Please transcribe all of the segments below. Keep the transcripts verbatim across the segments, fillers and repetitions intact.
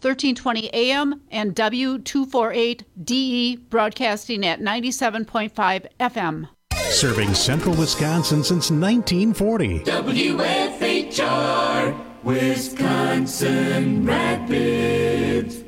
thirteen twenty A M, and W two forty-eight D E, broadcasting at ninety-seven point five F M. Serving central Wisconsin since nineteen forty. W F H R, Wisconsin Rapids.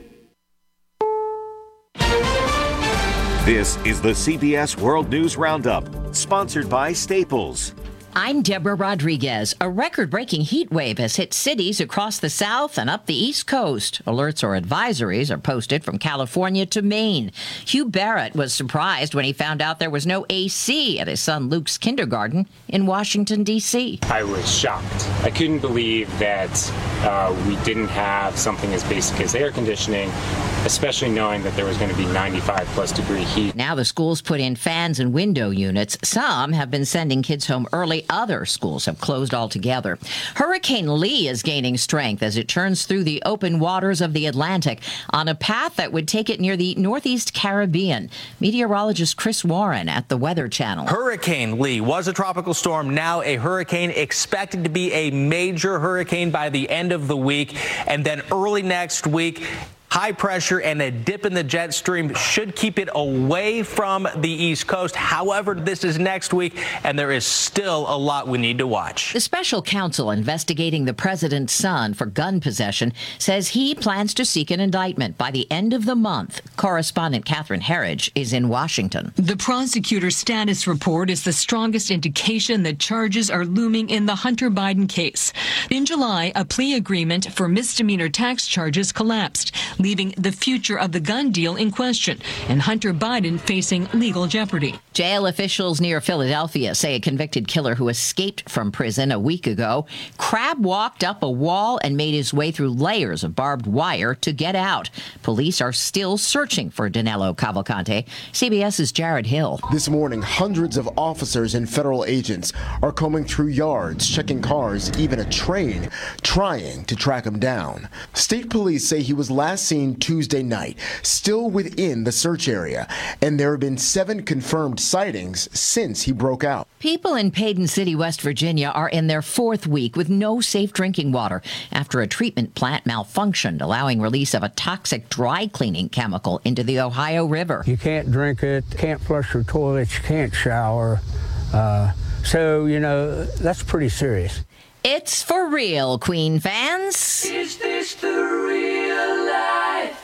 This is the C B S World News Roundup, sponsored by Staples. I'm Deborah Rodriguez. A record-breaking heat wave has hit cities across the South and up the East Coast. Alerts or advisories are posted from California to Maine. Hugh Barrett was surprised when he found out there was no A C at his son Luke's kindergarten in Washington, D C. I was shocked. I couldn't believe that uh, we didn't have something as basic as air conditioning, especially knowing that there was going to be ninety-five plus degree heat. Now the schools put in fans and window units. Some have been sending kids home early. Other schools have closed altogether. Hurricane Lee is gaining strength as it churns through the open waters of the Atlantic on a path that would take it near the Northeast Caribbean. Meteorologist Chris Warren at the Weather Channel. Hurricane Lee was a tropical storm, now a hurricane, expected to be a major hurricane by the end of the week. And then early next week, high pressure and a dip in the jet stream should keep it away from the East Coast. However, this is next week, and there is still a lot we need to watch. The special counsel investigating the president's son for gun possession says he plans to seek an indictment by the end of the month. Correspondent Catherine Herridge is in Washington. The prosecutor's status report is the strongest indication that charges are looming in the Hunter Biden case. In July, a plea agreement for misdemeanor tax charges collapsed, leaving the future of the gun deal in question, and Hunter Biden facing legal jeopardy. Jail officials near Philadelphia say a convicted killer who escaped from prison a week ago crab walked up a wall and made his way through layers of barbed wire to get out. Police are still searching for Danilo Cavalcante. CBS's Jared Hill. This morning, hundreds of officers and federal agents are combing through yards, checking cars, even a train, trying to track him down. State police say he was last seen Tuesday night, still within the search area, and there have been seven confirmed sightings since he broke out. People in Paden City, West Virginia are in their fourth week with no safe drinking water after a treatment plant malfunctioned, allowing release of a toxic dry cleaning chemical into the Ohio River. You can't drink it, can't flush your toilets, you can't shower. Uh, so, you know, that's pretty serious. It's for real, Queen fans. Is this the real life?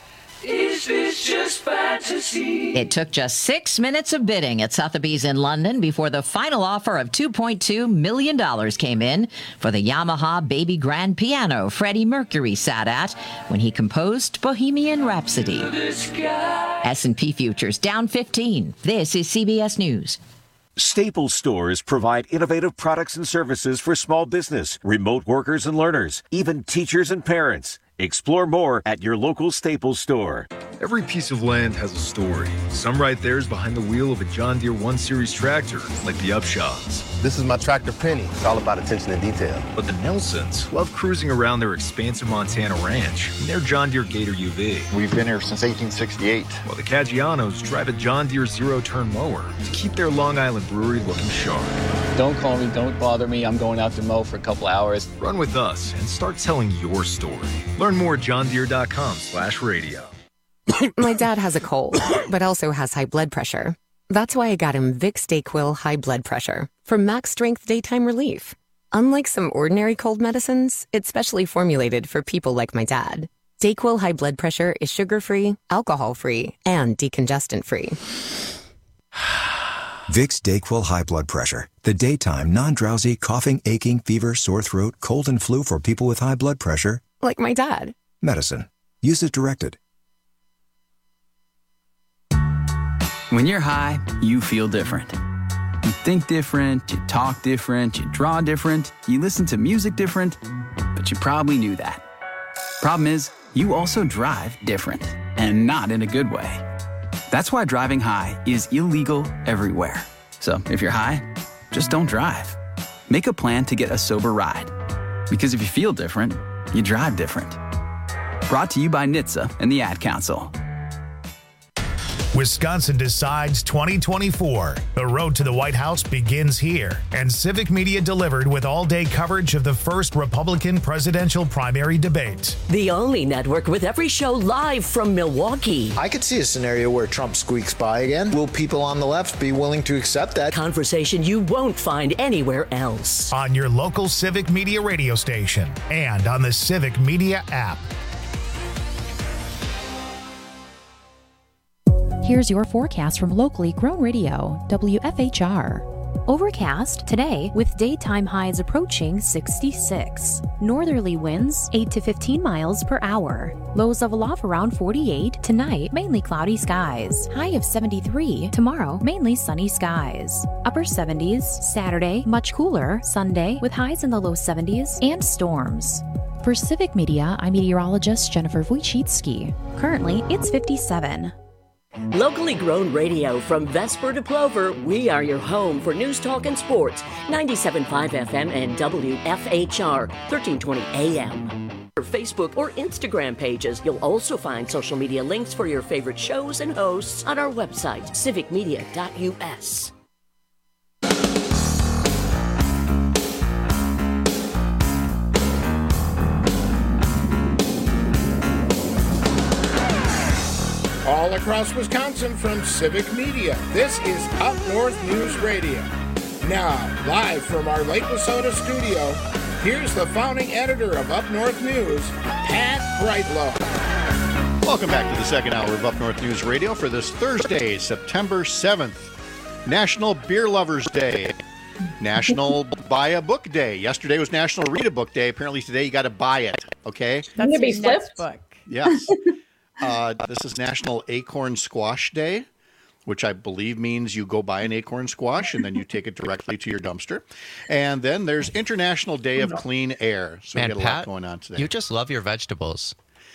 Is this just fantasy? It took just six minutes of bidding at Sotheby's in London before the final offer of two point two million dollars came in for the Yamaha Baby Grand piano Freddie Mercury sat at when he composed Bohemian Rhapsody. S and P futures down fifteen. This is C B S News. Staples stores provide innovative products and services for small business, remote workers and learners, even teachers and parents. Explore more at your local Staples store. Every piece of land has a story. Some write theirs behind the wheel of a John Deere one series tractor, like the Upshaws. This is my tractor Penny. It's all about attention to detail. But the Nelsons love cruising around their expansive Montana ranch in their John Deere Gator U V. We've been here since eighteen sixty-eight. While the Caggianos drive a John Deere zero-turn mower to keep their Long Island brewery looking sharp. Don't call me, don't bother me. I'm going out to mow for a couple hours. Run with us and start telling your story. Learn more at john deere dot com slash radio. My dad has a cold, but also has high blood pressure. That's why I got him Vicks DayQuil High Blood Pressure for max strength daytime relief. Unlike some ordinary cold medicines, it's specially formulated for people like my dad. DayQuil High Blood Pressure is sugar-free, alcohol-free, and decongestant-free. Vicks DayQuil High Blood Pressure. The daytime, non-drowsy, coughing, aching, fever, sore throat, cold, and flu for people with high blood pressure. Like my dad. Medicine. Use as directed. When you're high, you feel different. You think different, you talk different, you draw different, you listen to music different, but you probably knew that. Problem is, you also drive different, and not in a good way. That's why driving high is illegal everywhere. So if you're high, just don't drive. Make a plan to get a sober ride. Because if you feel different, you drive different. Brought to you by N H T S A and the Ad Council. Wisconsin Decides twenty twenty-four. The road to the White House begins here, and Civic Media delivered with all-day coverage of the first Republican presidential primary debate. The only network with every show live from Milwaukee. I could see a scenario where Trump squeaks by again. Will people on the left be willing to accept that? Conversation you won't find anywhere else. On your local Civic Media radio station and on the Civic Media app. Here's your forecast from locally grown radio, W F H R. Overcast today with daytime highs approaching sixty-six. Northerly winds eight to fifteen miles per hour. Lows level off around forty-eight. Tonight, mainly cloudy skies. High of seventy-three. Tomorrow, mainly sunny skies. Upper seventies. Saturday, much cooler. Sunday, with highs in the low seventies and storms. For Civic Media, I'm meteorologist Jennifer Wojcicki. Currently, it's fifty-seven. Locally grown radio from Vesper to Plover, we are your home for news, talk, and sports. ninety-seven point five F M and W F H R, thirteen twenty A M. Or Facebook or Instagram pages. You'll also find social media links for your favorite shows and hosts on our website, civic media dot U S. All across Wisconsin from Civic Media, this is Up North News Radio. Now, live from our Lake Wissota studio, here's the founding editor of Up North News, Pat Brightlow. Welcome back to the second hour of Up North News Radio for this Thursday, September seventh, National Beer Lovers Day, National Buy a Book Day. Yesterday was National Read a Book Day. Apparently today you got to buy it, okay? That's going to be flipped. Book. Yes. Uh, this is National Acorn Squash Day, which I believe means you go buy an acorn squash and then you take it directly to your dumpster. And then there's International Day of Clean Air. So Man, we get a Pat, lot going on today. You just love your vegetables.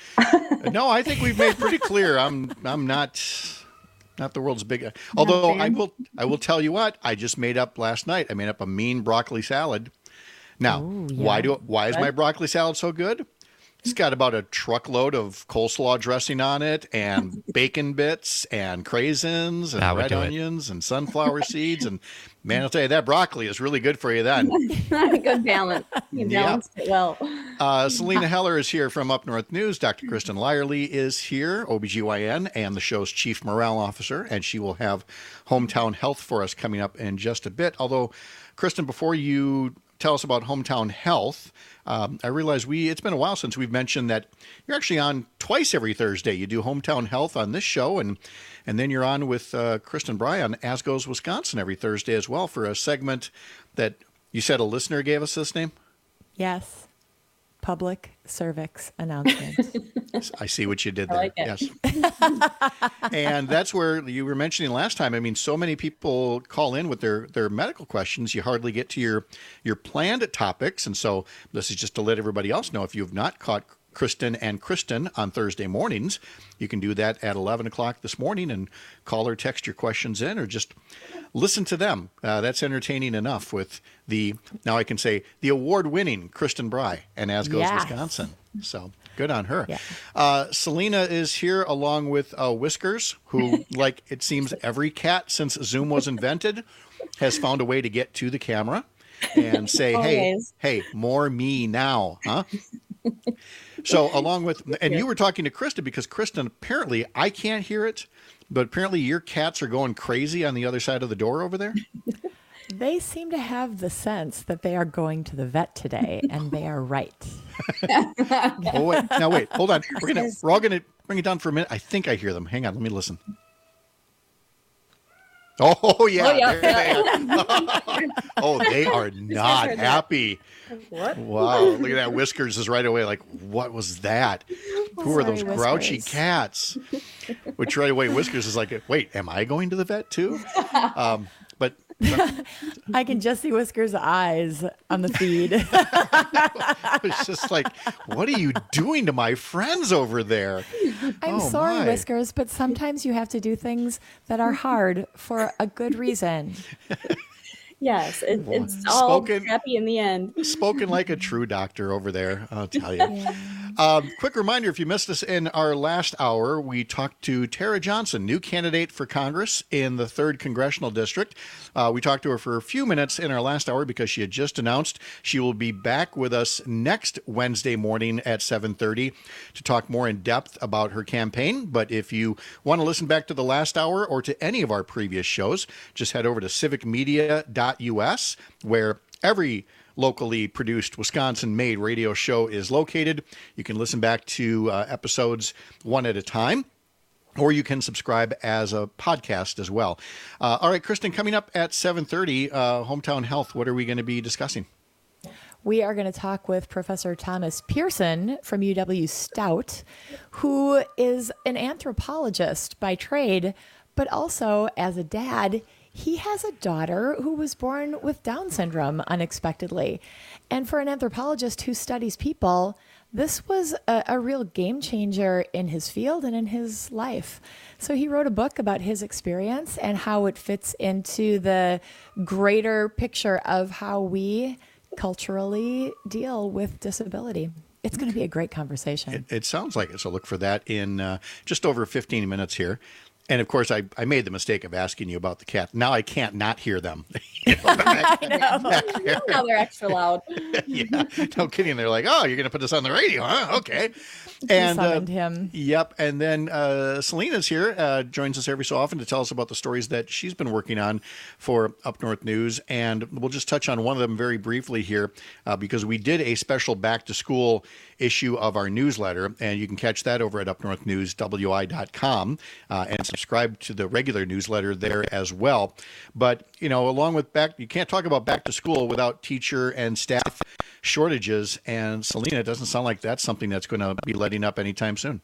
No, I think we've made pretty clear I'm I'm not not the world's biggest. Although I will I will tell you what, I just made up last night. I made up a mean broccoli salad. Now, Ooh, yeah. why do why is my broccoli salad so good? It's got about a truckload of coleslaw dressing on it and bacon bits and craisins and red onions it. and sunflower seeds. And man, I'll tell you, that broccoli is really good for you then. Good balance. You balanced yeah. it well. Uh, Selena Heller is here from Up North News. Doctor Kristen Lyerly is here, O B G Y N, and the show's chief morale officer. And she will have Hometown Health for us coming up in just a bit. Although, Kristen, before you tell us about Hometown Health, Um, I realize we it's been a while since we've mentioned that you're actually on twice every Thursday. You do Hometown Health on this show, and and then you're on with uh, Kristen Bry on As Goes Wisconsin every Thursday as well for a segment that you said a listener gave us this name? Yes. Public cervix announcement. I see what you did there. I like it. Yes. And that's where you were mentioning last time. I mean, so many people call in with their, their medical questions. You hardly get to your, your planned topics. And so this is just to let everybody else know, if you've not caught Kristen and Kristen on Thursday mornings, you can do that at eleven o'clock this morning and call or text your questions in, or just listen to them. Uh, that's entertaining enough with the, now I can say, the award-winning Kristen Bry and As Goes yes. Wisconsin. So good on her. Yeah. Uh, Selena is here along with uh, Whiskers, who, like it seems every cat since Zoom was invented, has found a way to get to the camera and say, hey, hey, more me now, huh? So along with, and you were talking to Kristen because Kristen, apparently, I can't hear it, but apparently your cats are going crazy on the other side of the door over there. They seem to have the sense that they are going to the vet today, and they are right. Oh, wait. Now, wait, hold on. We're gonna, we're all going to bring it down for a minute. I think I hear them. Hang on, let me listen. Oh, yeah. Oh, yeah. They oh, they are not happy. What? Wow. Look at that. Whiskers is right away like, what was that? Oh, Who are those sorry, grouchy Whiskers. Cats? Which right away, Whiskers is like, wait, am I going to the vet too? Um, but, but I can just see Whiskers' eyes on the feed. it's just like, what are you doing to my friends over there? I'm oh, sorry, my. Whiskers, but sometimes you have to do things that are hard for a good reason. Yes, it, it's all Spoken- happy in the end. Spoken like a true doctor over there, I'll tell you. Yeah. Um, quick reminder, if you missed us in our last hour, we talked to Tara Johnson, new candidate for Congress in the third Congressional District. Uh, we talked to her for a few minutes in our last hour because she had just announced she will be back with us next Wednesday morning at seven thirty to talk more in depth about her campaign. But if you want to listen back to the last hour or to any of our previous shows, just head over to civic media dot u s, where every locally produced Wisconsin-made radio show is located. You can listen back to uh, episodes one at a time, or you can subscribe as a podcast as well. Uh, all right, Kristen, coming up at seven thirty, uh, Hometown Health, what are we going to be discussing? We are going to talk with Professor Thomas Pearson from U W Stout, who is an anthropologist by trade, but also as a dad. He has a daughter who was born with Down syndrome unexpectedly. And for an anthropologist who studies people, this was a, a real game changer in his field and in his life. So he wrote a book about his experience and how it fits into the greater picture of how we culturally deal with disability. It's going to be a great conversation. It, it sounds like it. So look for that in uh, just over fifteen minutes here. And of course, I, I made the mistake of asking you about the cat. Now I can't not hear them. You know, I know. Now they're extra loud. Yeah, no kidding. They're like, oh, you're going to put this on the radio, huh? Okay. And we summoned uh, him. Yep. And then uh, Selena's here, uh, joins us every so often to tell us about the stories that she's been working on for Up North News. And we'll just touch on one of them very briefly here uh, because we did a special back to school issue of our newsletter, and you can catch that over at up north news w i dot com uh, and subscribe to the regular newsletter there as well. But, you know, along with back, you can't talk about back to school without teacher and staff shortages. And Selena, it doesn't sound like that's something that's going to be letting up anytime soon.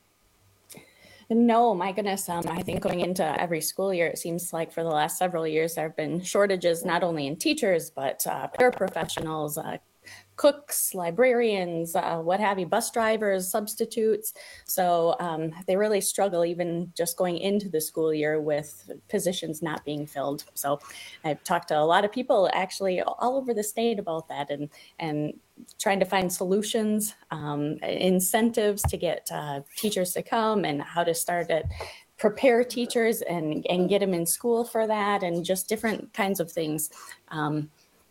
No, my goodness. Um, I think going into every school year, it seems like for the last several years, there have been shortages, not only in teachers, but uh, paraprofessionals, uh, cooks, librarians, uh, what have you, bus drivers, substitutes. So um, they really struggle even just going into the school year with positions not being filled. So I've talked to a lot of people actually all over the state about that and, and trying to find solutions, um, incentives to get uh, teachers to come and how to start it. Prepare teachers and, and get them in school for that and just different kinds of things. Um,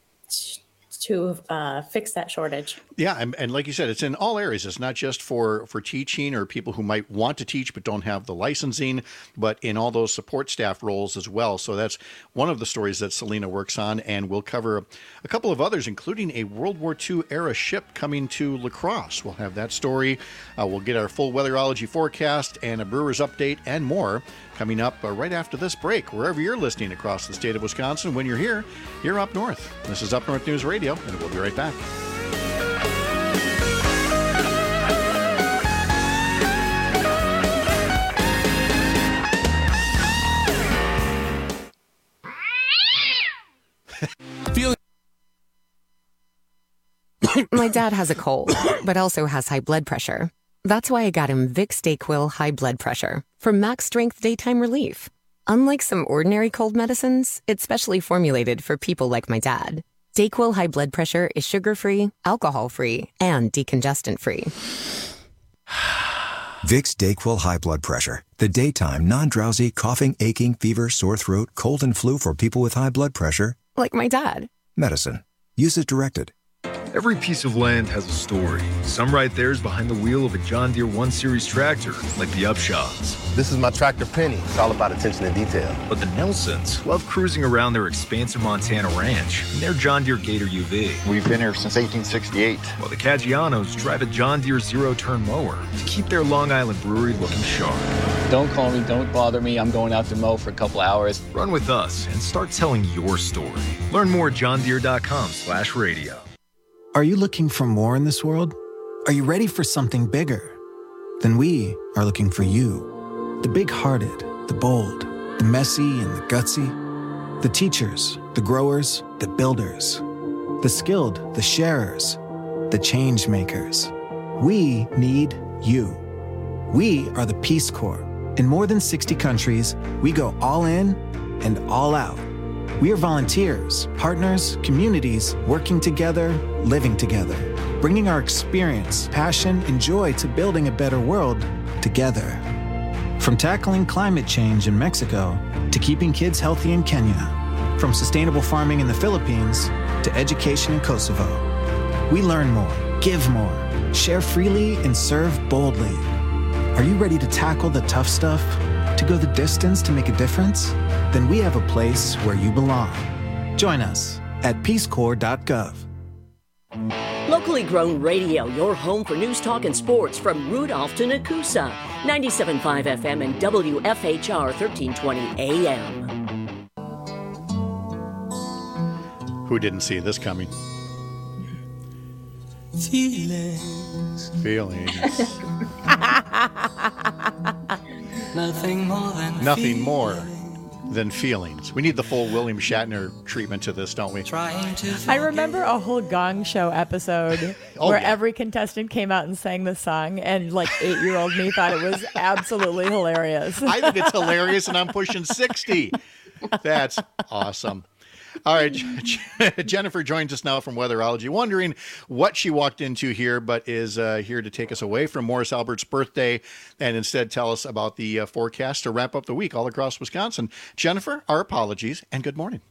to uh, fix that shortage. Yeah, and, and like you said, it's in all areas. It's not just for, for teaching or people who might want to teach but don't have the licensing, but in all those support staff roles as well. So that's one of the stories that Selena works on, and we'll cover a couple of others, including a World War Two era ship coming to La Crosse. We'll have that story. Uh, we'll get our full weatherology forecast and a brewer's update and more coming up uh, right after this break, wherever you're listening across the state of Wisconsin. When you're here, you're Up North. This is Up North News Radio, and we'll be right back. My dad has a cold, but also has high blood pressure. That's why I got him Vicks DayQuil High Blood Pressure for max strength daytime relief. Unlike some ordinary cold medicines, it's specially formulated for people like my dad. DayQuil High Blood Pressure is sugar-free, alcohol-free, and decongestant-free. Vicks DayQuil High Blood Pressure. The daytime, non-drowsy, coughing, aching, fever, sore throat, cold, and flu for people with high blood pressure. Like my dad. Medicine. Use as directed. Every piece of land has a story. Some write theirs behind the wheel of a John Deere one series tractor, like the Upshaws. This is my tractor, Penny. It's all about attention to detail. But the Nelsons love cruising around their expansive Montana ranch in their John Deere Gator U V. We've been here since eighteen sixty-eight. While the Caggianos drive a John Deere zero-turn mower to keep their Long Island brewery looking sharp. Don't call me, don't bother me. I'm going out to mow for a couple hours. Run with us and start telling your story. Learn more at johndeere.com slash radio. Are you looking for more in this world? Are you ready for something bigger? Then we are looking for you. The big-hearted, the bold, the messy and the gutsy. The teachers, the growers, the builders. The skilled, the sharers, the change makers. We need you. We are the Peace Corps. In more than sixty countries, we go all in and all out. We are volunteers, partners, communities, working together, living together. bringing our experience, passion, and joy to building a better world together. From tackling climate change in Mexico to keeping kids healthy in Kenya, from sustainable farming in the Philippines to education in Kosovo. We learn more, give more, share freely, and serve boldly. Are you ready to tackle the tough stuff? To go the distance to make a difference? Then we have a place where you belong. Join us at peace corps dot gov. Locally grown radio, your home for news, talk, and sports from Rudolph to Nakusa. ninety-seven point five F M and W F H R thirteen twenty A M. Who didn't see this coming? Feelings. Feelings. Nothing more than Nothing feelings. more than feelings. We need the full William Shatner treatment to this, don't we? I remember a whole Gong Show episode Oh, where yeah. every contestant came out and sang the song, and like eight-year-old me thought it was absolutely hilarious. I think it's hilarious, and I'm pushing sixty. That's awesome. All right, Jennifer joins us now from Weatherology, wondering what she walked into here, but is uh, here to take us away from Morris Albert's birthday and instead tell us about the uh, forecast to wrap up the week all across Wisconsin. Jennifer, our apologies and good morning.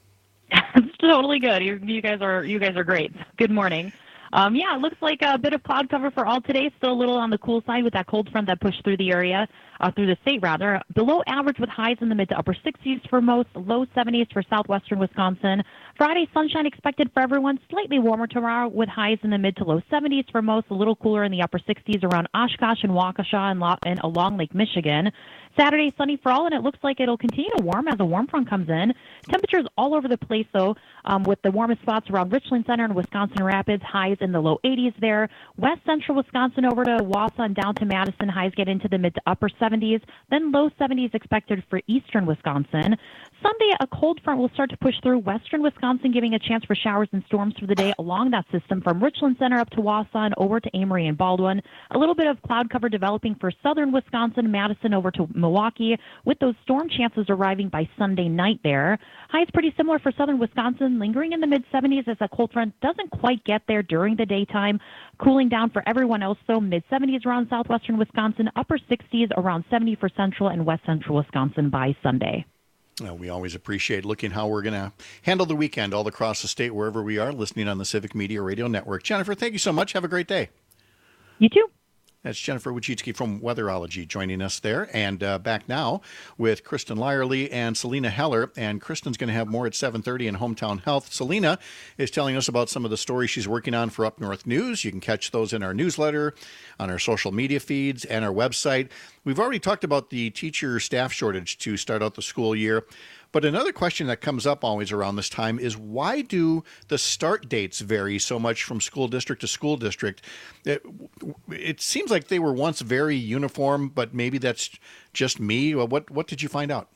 It's totally good. You, you guys are you guys are great. Good morning. Um, yeah, it looks like a bit of cloud cover for all today. Still a little on the cool side with that cold front that pushed through the area, uh, through the state rather. Below average with highs in the mid to upper sixties for most, low seventies for southwestern Wisconsin. Friday, sunshine expected for everyone. Slightly warmer tomorrow with highs in the mid to low seventies for most, a little cooler in the upper sixties around Oshkosh and Waukesha and, lo- and along Lake Michigan. Saturday, sunny for all, and it looks like it'll continue to warm as a warm front comes in. Temperatures all over the place, though, um, with the warmest spots around Richland Center and Wisconsin Rapids, highs in the low eighties there. West central Wisconsin over to Wausau and down to Madison, highs get into the mid to upper seventies. Then low seventies expected for eastern Wisconsin. Sunday, a cold front will start to push through western Wisconsin, giving a chance for showers and storms for the day along that system from Richland Center up to Wausau and over to Amory and Baldwin. A little bit of cloud cover developing for southern Wisconsin, Madison over to Milwaukee, with those storm chances arriving by Sunday night there. Highs pretty similar for southern Wisconsin, lingering in the mid seventies as that cold front doesn't quite get there during the daytime. Cooling down for everyone else, though, mid seventies around southwestern Wisconsin, upper sixties around seventy for central and west central Wisconsin by Sunday. Uh, we always appreciate looking how we're going to handle the weekend all across the state, wherever we are, listening on the Civic Media Radio Network. Jennifer, thank you so much. Have a great day. You too. That's Jennifer Wojcicki from Weatherology joining us there. And uh, back now with Kristen Lyerly and Selena Heller. And Kristen's going to have more at seven thirty in Hometown Health. Selena is telling us about some of the stories she's working on for Up North News. You can catch those in our newsletter, on our social media feeds, and our website. We've already talked about the teacher staff shortage to start out the school year. But another question that comes up always around this time is, why do the start dates vary so much from school district to school district? It, it seems like they were once very uniform, but maybe that's just me. What what did you find out?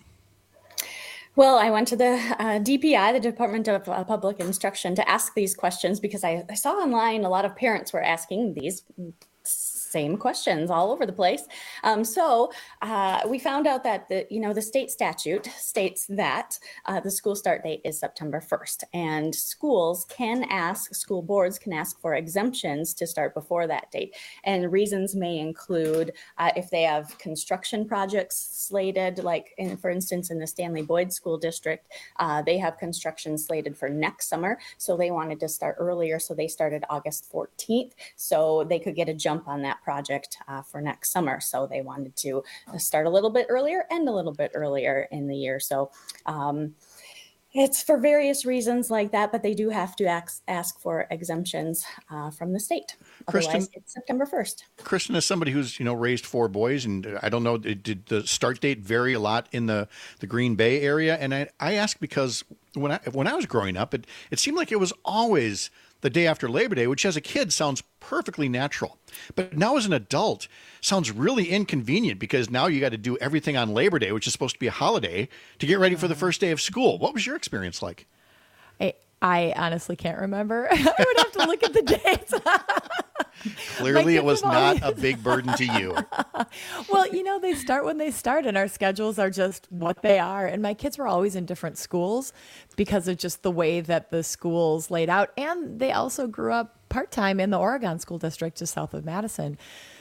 Well, I went to the uh, D P I, the Department of uh, Public Instruction, to ask these questions because I, I saw online a lot of parents were asking these same questions all over the place. Um, so uh, we found out that the you know the state statute states that uh, the school start date is September first, and schools can ask, school boards can ask for exemptions to start before that date. And reasons may include uh, if they have construction projects slated, like in, for instance, in the Stanley Boyd School District, uh, they have construction slated for next summer. So they wanted to start earlier. So they started August fourteenth. So they could get a jump on that project uh, for next summer. So they wanted to start a little bit earlier and a little bit earlier in the year. So um, it's for various reasons like that, but they do have to ask, ask for exemptions uh, from the state. Kristen, Otherwise, it's September first. Kristen, as somebody who's, you know, raised four boys, and I don't know, did the start date vary a lot in the, the Green Bay area? And I, I ask because when I, when I was growing up, it, it seemed like it was always the day after Labor Day, which as a kid sounds perfectly natural. But now as an adult, sounds really inconvenient because now you got to do everything on Labor Day, which is supposed to be a holiday, to get ready for the first day of school. What was your experience like? I, I honestly can't remember. I would have to look at the dates. Clearly, it was not a big burden to you. Well, you know, they start when they start, and our schedules are just what they are. And my kids were always in different schools because of just the way that the schools laid out. And they also grew up part-time in the Oregon School District just south of Madison.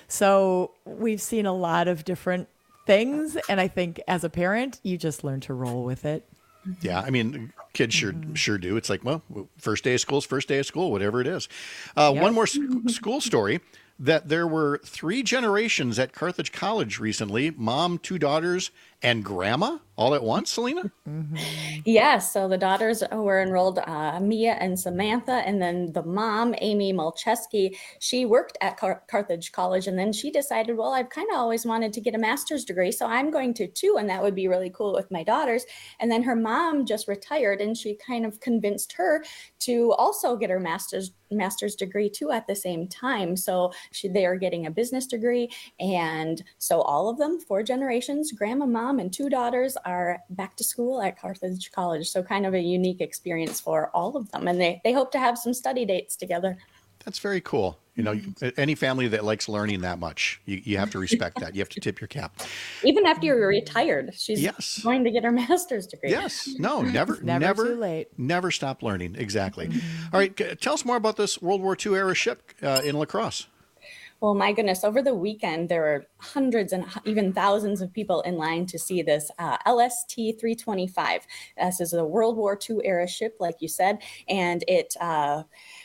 So we've seen a lot of different things. And I think as a parent, you just learn to roll with it. Yeah, I mean, kids sure mm-hmm. sure do. It's like, well, first day of school is first day of school, whatever it is. Uh, yep. One more sc- school story, that there were three generations at Carthage College recently, mom, two daughters, and grandma all at once, Selena? Mm-hmm. Yes. So the daughters were enrolled, uh, Mia and Samantha, and then the mom, Amy Malcheski, she worked at Car- Carthage College, and then she decided, well, I've kind of always wanted to get a master's degree, so I'm going to too, and that would be really cool with my daughters. And then her mom just retired, and she kind of convinced her to also get her master's master's degree too at the same time. So she, they are getting a business degree, and so all of them, four generations, grandma, mom, and two daughters are back to school at Carthage College. So kind of a unique experience for all of them. And they, they hope to have some study dates together. That's very cool. You know, any family that likes learning that much, you, you have to respect that. You have to tip your cap. Even after you're retired, she's yes. going to get her master's degree. Yes. No, never, never, never, too late. Never stop learning. Exactly. Mm-hmm. All right. Tell us more about this World War Two era ship uh, in La Crosse. Well, my goodness, over the weekend, there were hundreds and even thousands of people in line to see this uh, L S T three twenty-five. This is a World War Two era ship, like you said, and it uh,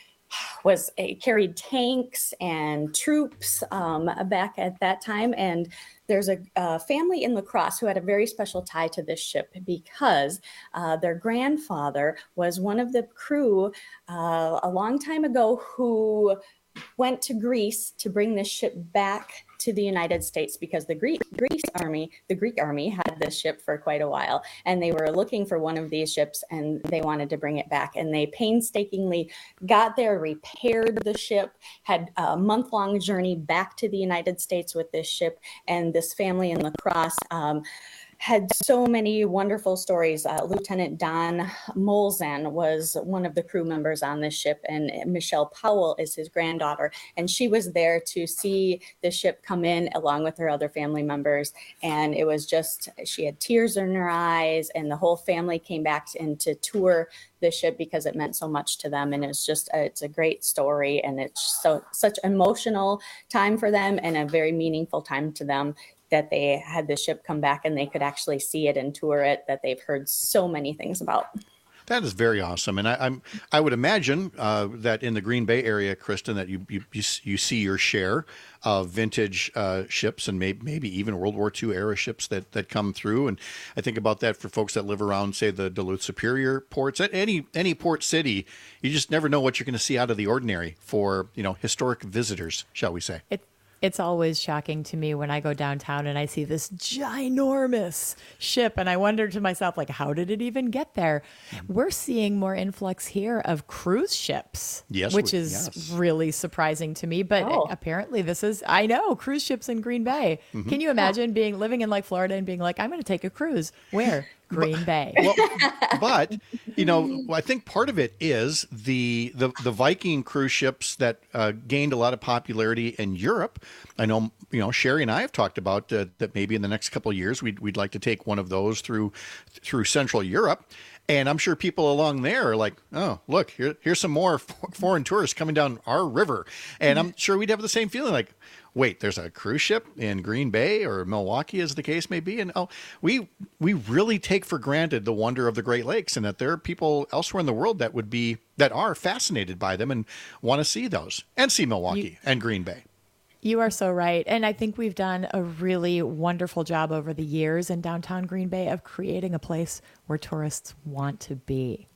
was it carried tanks and troops um, back at that time. And there's a, a family in La Crosse who had a very special tie to this ship because uh, their grandfather was one of the crew uh, a long time ago who went to Greece to bring this ship back to the United States because the Greek Greece army, the Greek army had this ship for quite a while, and they were looking for one of these ships and they wanted to bring it back. And they painstakingly got there, repaired the ship, had a month-long journey back to the United States with this ship. And this family in La Crosse um, had so many wonderful stories. Uh, Lieutenant Don Molzan was one of the crew members on this ship, and Michelle Powell is his granddaughter. And she was there to see the ship come in along with her other family members. And it was just, she had tears in her eyes, and the whole family came back in to tour the ship because it meant so much to them. And it's just, it's a great story. And it's so such emotional time for them and a very meaningful time to them, that they had the ship come back and they could actually see it and tour it, that they've heard so many things about. That is very awesome. And I, I'm, I would imagine uh, that in the Green Bay area, Kristen, that you you, you, you see your share of vintage uh, ships and maybe, maybe even World War Two era ships that, that come through. And I think about that for folks that live around, say, the Duluth Superior ports. At any any port city, you just never know what you're going to see out of the ordinary for, you know, historic visitors, shall we say. It- It's always shocking to me when I go downtown and I see this ginormous ship, and I wonder to myself, like, how did it even get there? We're seeing more influx here of cruise ships, yes, which we, is yes. really surprising to me. But oh. apparently this is, I know, cruise ships in Green Bay. Mm-hmm. Can you imagine being living in like Florida and being like, I'm going to take a cruise? Where? Green but, Bay. Well, but, you know, I think part of it is the the, the Viking cruise ships that uh, gained a lot of popularity in Europe. I know, you know, Sherry and I have talked about uh, that maybe in the next couple of years we'd, we'd like to take one of those through through Central Europe. And I'm sure people along there are like, oh, look, here, here's some more f- foreign tourists coming down our river. And I'm sure we'd have the same feeling like, wait, there's a cruise ship in Green Bay or Milwaukee, as the case may be. And oh, we we really take for granted the wonder of the Great Lakes, and that there are people elsewhere in the world that would be that are fascinated by them and want to see those and see Milwaukee you, and Green Bay. You are so right. And I think we've done a really wonderful job over the years in downtown Green Bay of creating a place where tourists want to be.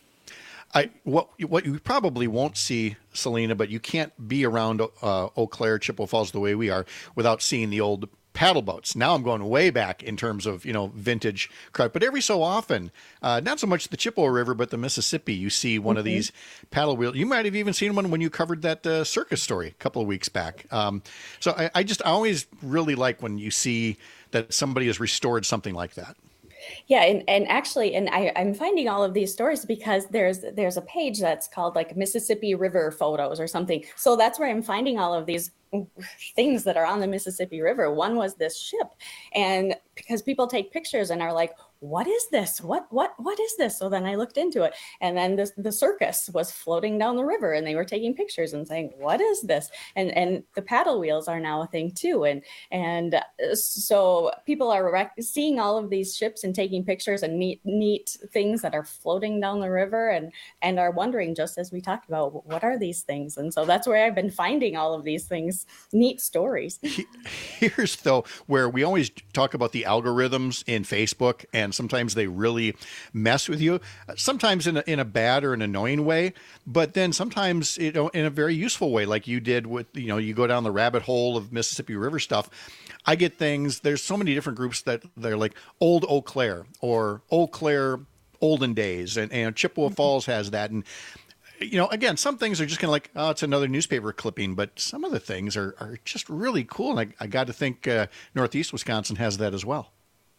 I what what you probably won't see, Selena, but you can't be around uh, Eau Claire, Chippewa Falls the way we are without seeing the old paddle boats. Now I'm going way back in terms of, you know, vintage craft, but every so often, uh, not so much the Chippewa River, but the Mississippi, you see one mm-hmm. of these paddle wheels. You might have even seen one when you covered that uh, circus story a couple of weeks back. Um, so I, I just I always really like when you see that somebody has restored something like that. Yeah, and, and actually, and I, I'm finding all of these stories because there's there's a page that's called like Mississippi River Photos or something. So that's where I'm finding all of these things that are on the Mississippi River. One was this ship, and because people take pictures and are like, what is this? What, what, what is this? So then I looked into it, and then this, the circus was floating down the river, and they were taking pictures and saying, what is this? And, and the paddle wheels are now a thing too. And, and so people are rec- seeing all of these ships and taking pictures and neat, neat things that are floating down the river, and, and are wondering, just as we talked about, what are these things? And so that's where I've been finding all of these things, neat stories. Here's though where we always talk about the algorithms in Facebook, and sometimes they really mess with you, sometimes in a, in a bad or an annoying way, but then sometimes, you know, in a very useful way, like you did with, you know, you go down the rabbit hole of Mississippi River stuff. I get things, there's so many different groups that they're like Old Eau Claire or Eau Claire Olden Days, and, and Chippewa mm-hmm. Falls has that. And, you know, again, some things are just kind of like, oh, it's another newspaper clipping, but some of the things are, are just really cool. And I, I got to think uh, Northeast Wisconsin has that as well.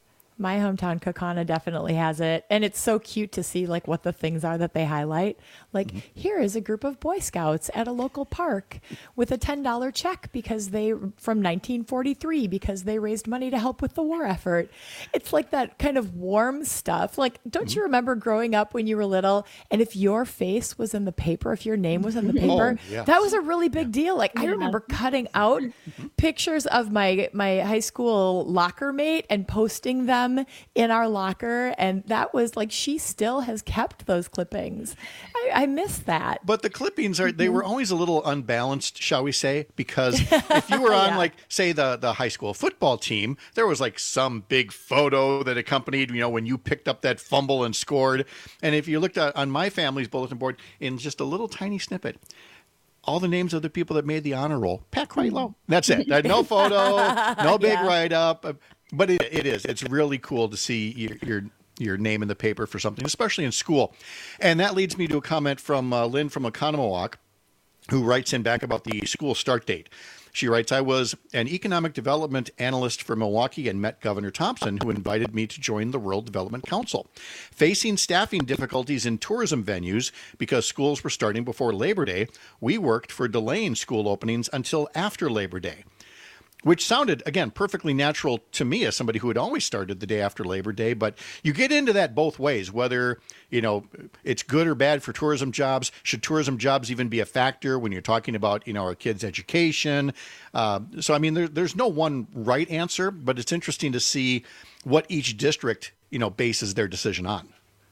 My hometown, Kaukauna, definitely has it. And it's so cute to see like what the things are that they highlight. Like, mm-hmm. here is a group of Boy Scouts at a local park with a ten dollars check because they, from nineteen forty-three, because they raised money to help with the war effort. It's like that kind of warm stuff. Like, don't mm-hmm. you remember growing up when you were little, and if your face was in the paper, if your name was in the paper, oh, yes. that was a really big deal. Like, I remember cutting out mm-hmm. pictures of my, my high school locker mate and posting them in our locker, and that was like, she still has kept those clippings. I, I miss that. But the clippings are, they were always a little unbalanced, shall we say, because if you were on yeah. like, say, the the high school football team, there was like some big photo that accompanied, you know, when you picked up that fumble and scored. And if you looked at, on my family's bulletin board, in just a little tiny snippet, all the names of the people that made the honor roll, Pat Kreitlow. That's it. No photo, no big yeah. write-up. But it, it is. It's really cool to see your, your your name in the paper for something, especially in school. And that leads me to a comment from uh, Lynn from Oconomowoc, who writes in back about the school start date. She writes, I was an economic development analyst for Milwaukee and met Governor Thompson, who invited me to join the Rural Development Council. Facing staffing difficulties in tourism venues because schools were starting before Labor Day, we worked for delaying school openings until after Labor Day, which sounded, again, perfectly natural to me as somebody who had always started the day after Labor Day. But you get into that both ways, whether, you know, it's good or bad for tourism jobs. Should tourism jobs even be a factor when you're talking about, you know, a kid's education? Uh, so, I mean, there, there's no one right answer, but it's interesting to see what each district, you know, bases their decision on.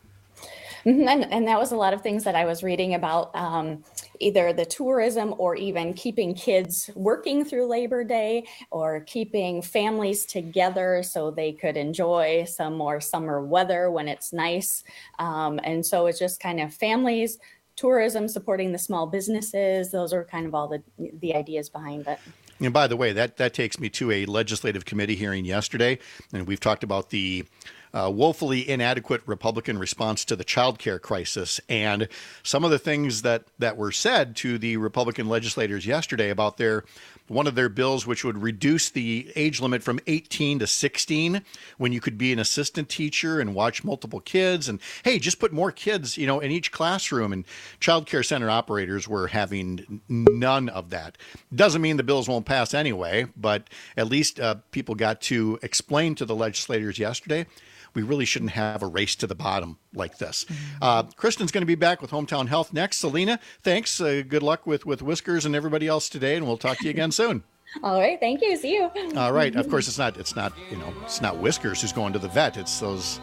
Mm-hmm. And, and that was a lot of things that I was reading about, um, either the tourism or even keeping kids working through Labor Day or keeping families together so they could enjoy some more summer weather when it's nice. Um, and so it's just kind of families, tourism, supporting the small businesses. Those are kind of all the the ideas behind it. And by the way, that, that takes me to a legislative committee hearing yesterday, and we've talked about the Uh, woefully inadequate Republican response to the child care crisis. And some of the things that, that were said to the Republican legislators yesterday about their one of their bills, which would reduce the age limit from eighteen to sixteen, when you could be an assistant teacher and watch multiple kids. And hey, just put more kids, you know, in each classroom. And child care center operators were having none of that. Doesn't mean the bills won't pass anyway, but at least uh, people got to explain to the legislators yesterday, we really shouldn't have a race to the bottom like this. Mm-hmm. Uh, Kristen's going to be back with Hometown Health next. Selena, thanks. Uh, good luck with, with Whiskers and everybody else today, and we'll talk to you again soon. All right. Thank you. See you. All right. Of course, it's not, it's not, you know, it's not Whiskers who's going to the vet. It's those,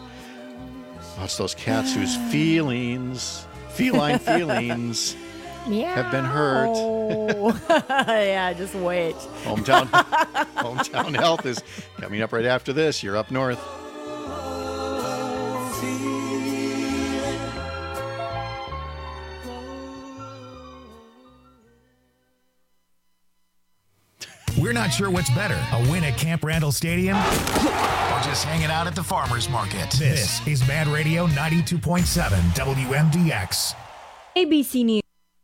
oh, it's those cats whose feelings, feline feelings Meow. have been hurt. Yeah, just wait. Hometown, Hometown Health is coming up right after this. You're up north. We're not sure what's better, a win at Camp Randall Stadium or just hanging out at the farmer's market. This is Mad Radio ninety-two point seven W M D X. A B C News.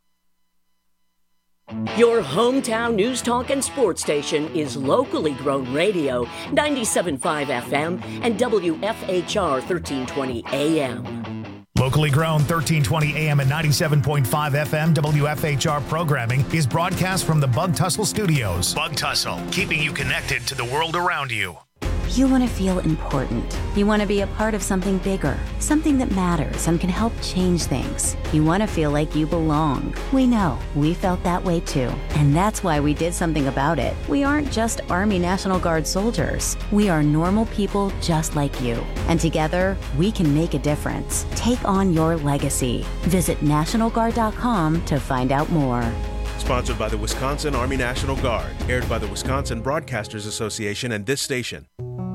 Your hometown news, talk, and sports station is locally grown radio, ninety-seven point five F M and W F H R thirteen twenty A M. Locally grown thirteen twenty A M and ninety-seven point five F M W F H R programming is broadcast from the Bug Tussle Studios. Bug Tussle, keeping you connected to the world around you. You want to feel important. You want to be a part of something bigger, something that matters and can help change things. You want to feel like you belong. We know. We felt that way too. And that's why we did something about it. We aren't just Army National Guard soldiers. We are normal people just like you. And together, we can make a difference. Take on your legacy. Visit National Guard dot com to find out more. Sponsored by the Wisconsin Army National Guard. Aired by the Wisconsin Broadcasters Association and this station.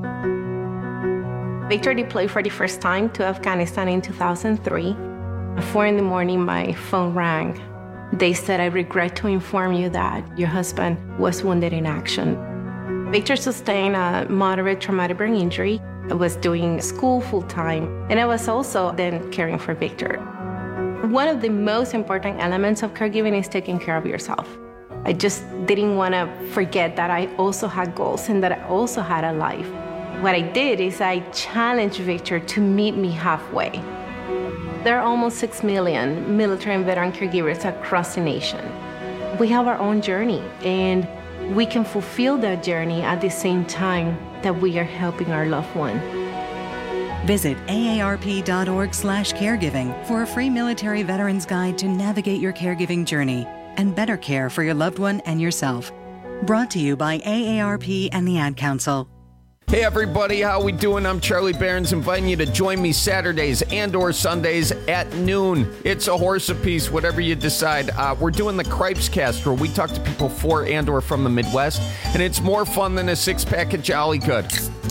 Victor deployed for the first time to Afghanistan in two thousand three. At four in the morning, my phone rang. They said, I regret to inform you that your husband was wounded in action. Victor sustained a moderate traumatic brain injury. I was doing school full time, and I was also then caring for Victor. One of the most important elements of caregiving is taking care of yourself. I just didn't want to forget that I also had goals and that I also had a life. What I did is I challenged Victor to meet me halfway. There are almost six million military and veteran caregivers across the nation. We have our own journey, and we can fulfill that journey at the same time that we are helping our loved one. Visit A A R P dot org slash caregiving for a free military veterans guide to navigate your caregiving journey and better care for your loved one and yourself. Brought to you by A A R P and the Ad Council. Hey everybody, how we doing? I'm Charlie Behrens, inviting you to join me Saturdays and or Sundays at noon. It's a horse apiece, whatever you decide. Uh, we're doing the Cripes Cast, where we talk to people for and or from the Midwest, and it's more fun than a six-pack of Jolly Good.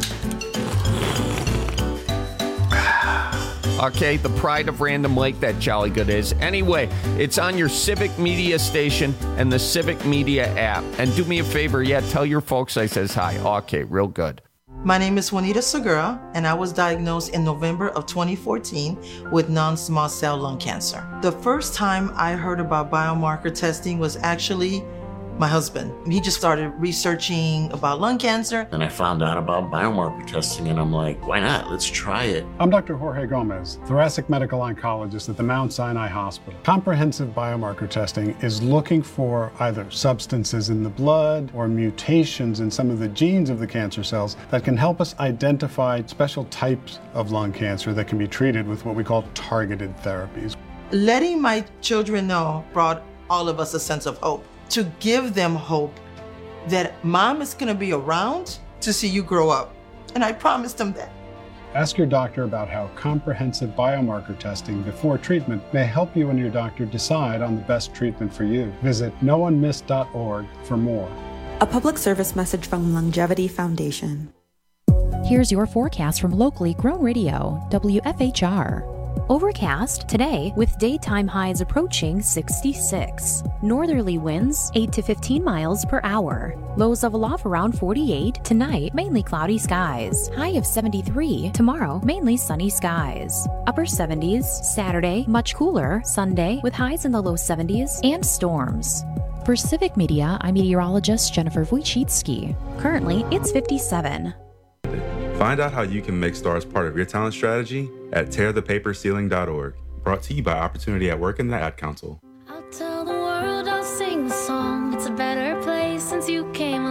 Okay, the pride of Random Lake, that Jolly Good is. Anyway, it's on your Civic Media station and the Civic Media app. And do me a favor, yeah, tell your folks I says hi. Okay, real good. My name is Juanita Segura, and I was diagnosed in November of twenty fourteen with non-small cell lung cancer. The first time I heard about biomarker testing was actually my husband. He just started researching about lung cancer. And I found out about biomarker testing, and I'm like, why not? Let's try it. I'm Doctor Jorge Gomez, thoracic medical oncologist at the Mount Sinai Hospital. Comprehensive biomarker testing is looking for either substances in the blood or mutations in some of the genes of the cancer cells that can help us identify special types of lung cancer that can be treated with what we call targeted therapies. Letting my children know brought all of us a sense of hope. To give them hope that mom is going to be around to see you grow up. And I promised them that. Ask your doctor about how comprehensive biomarker testing before treatment may help you and your doctor decide on the best treatment for you. Visit no one missed dot org for more. A public service message from Longevity Foundation. Here's your forecast from locally grown radio, W F H R. Overcast today with daytime highs approaching sixty-six. Northerly winds eight to fifteen miles per hour. Lows of aloft around forty-eight. Tonight, mainly cloudy skies. High of seventy-three. Tomorrow, mainly sunny skies. Upper seventies. Saturday, much cooler. Sunday, with highs in the low seventies and storms. For Civic Media, I'm meteorologist Jennifer Wojcicki. Currently, it's fifty-seven. Find out how you can make STARS part of your talent strategy at tear the paper ceiling dot org. Brought to you by Opportunity at Work and the Ad Council. I'll tell the world, I'll sing the song. It's a better place since you came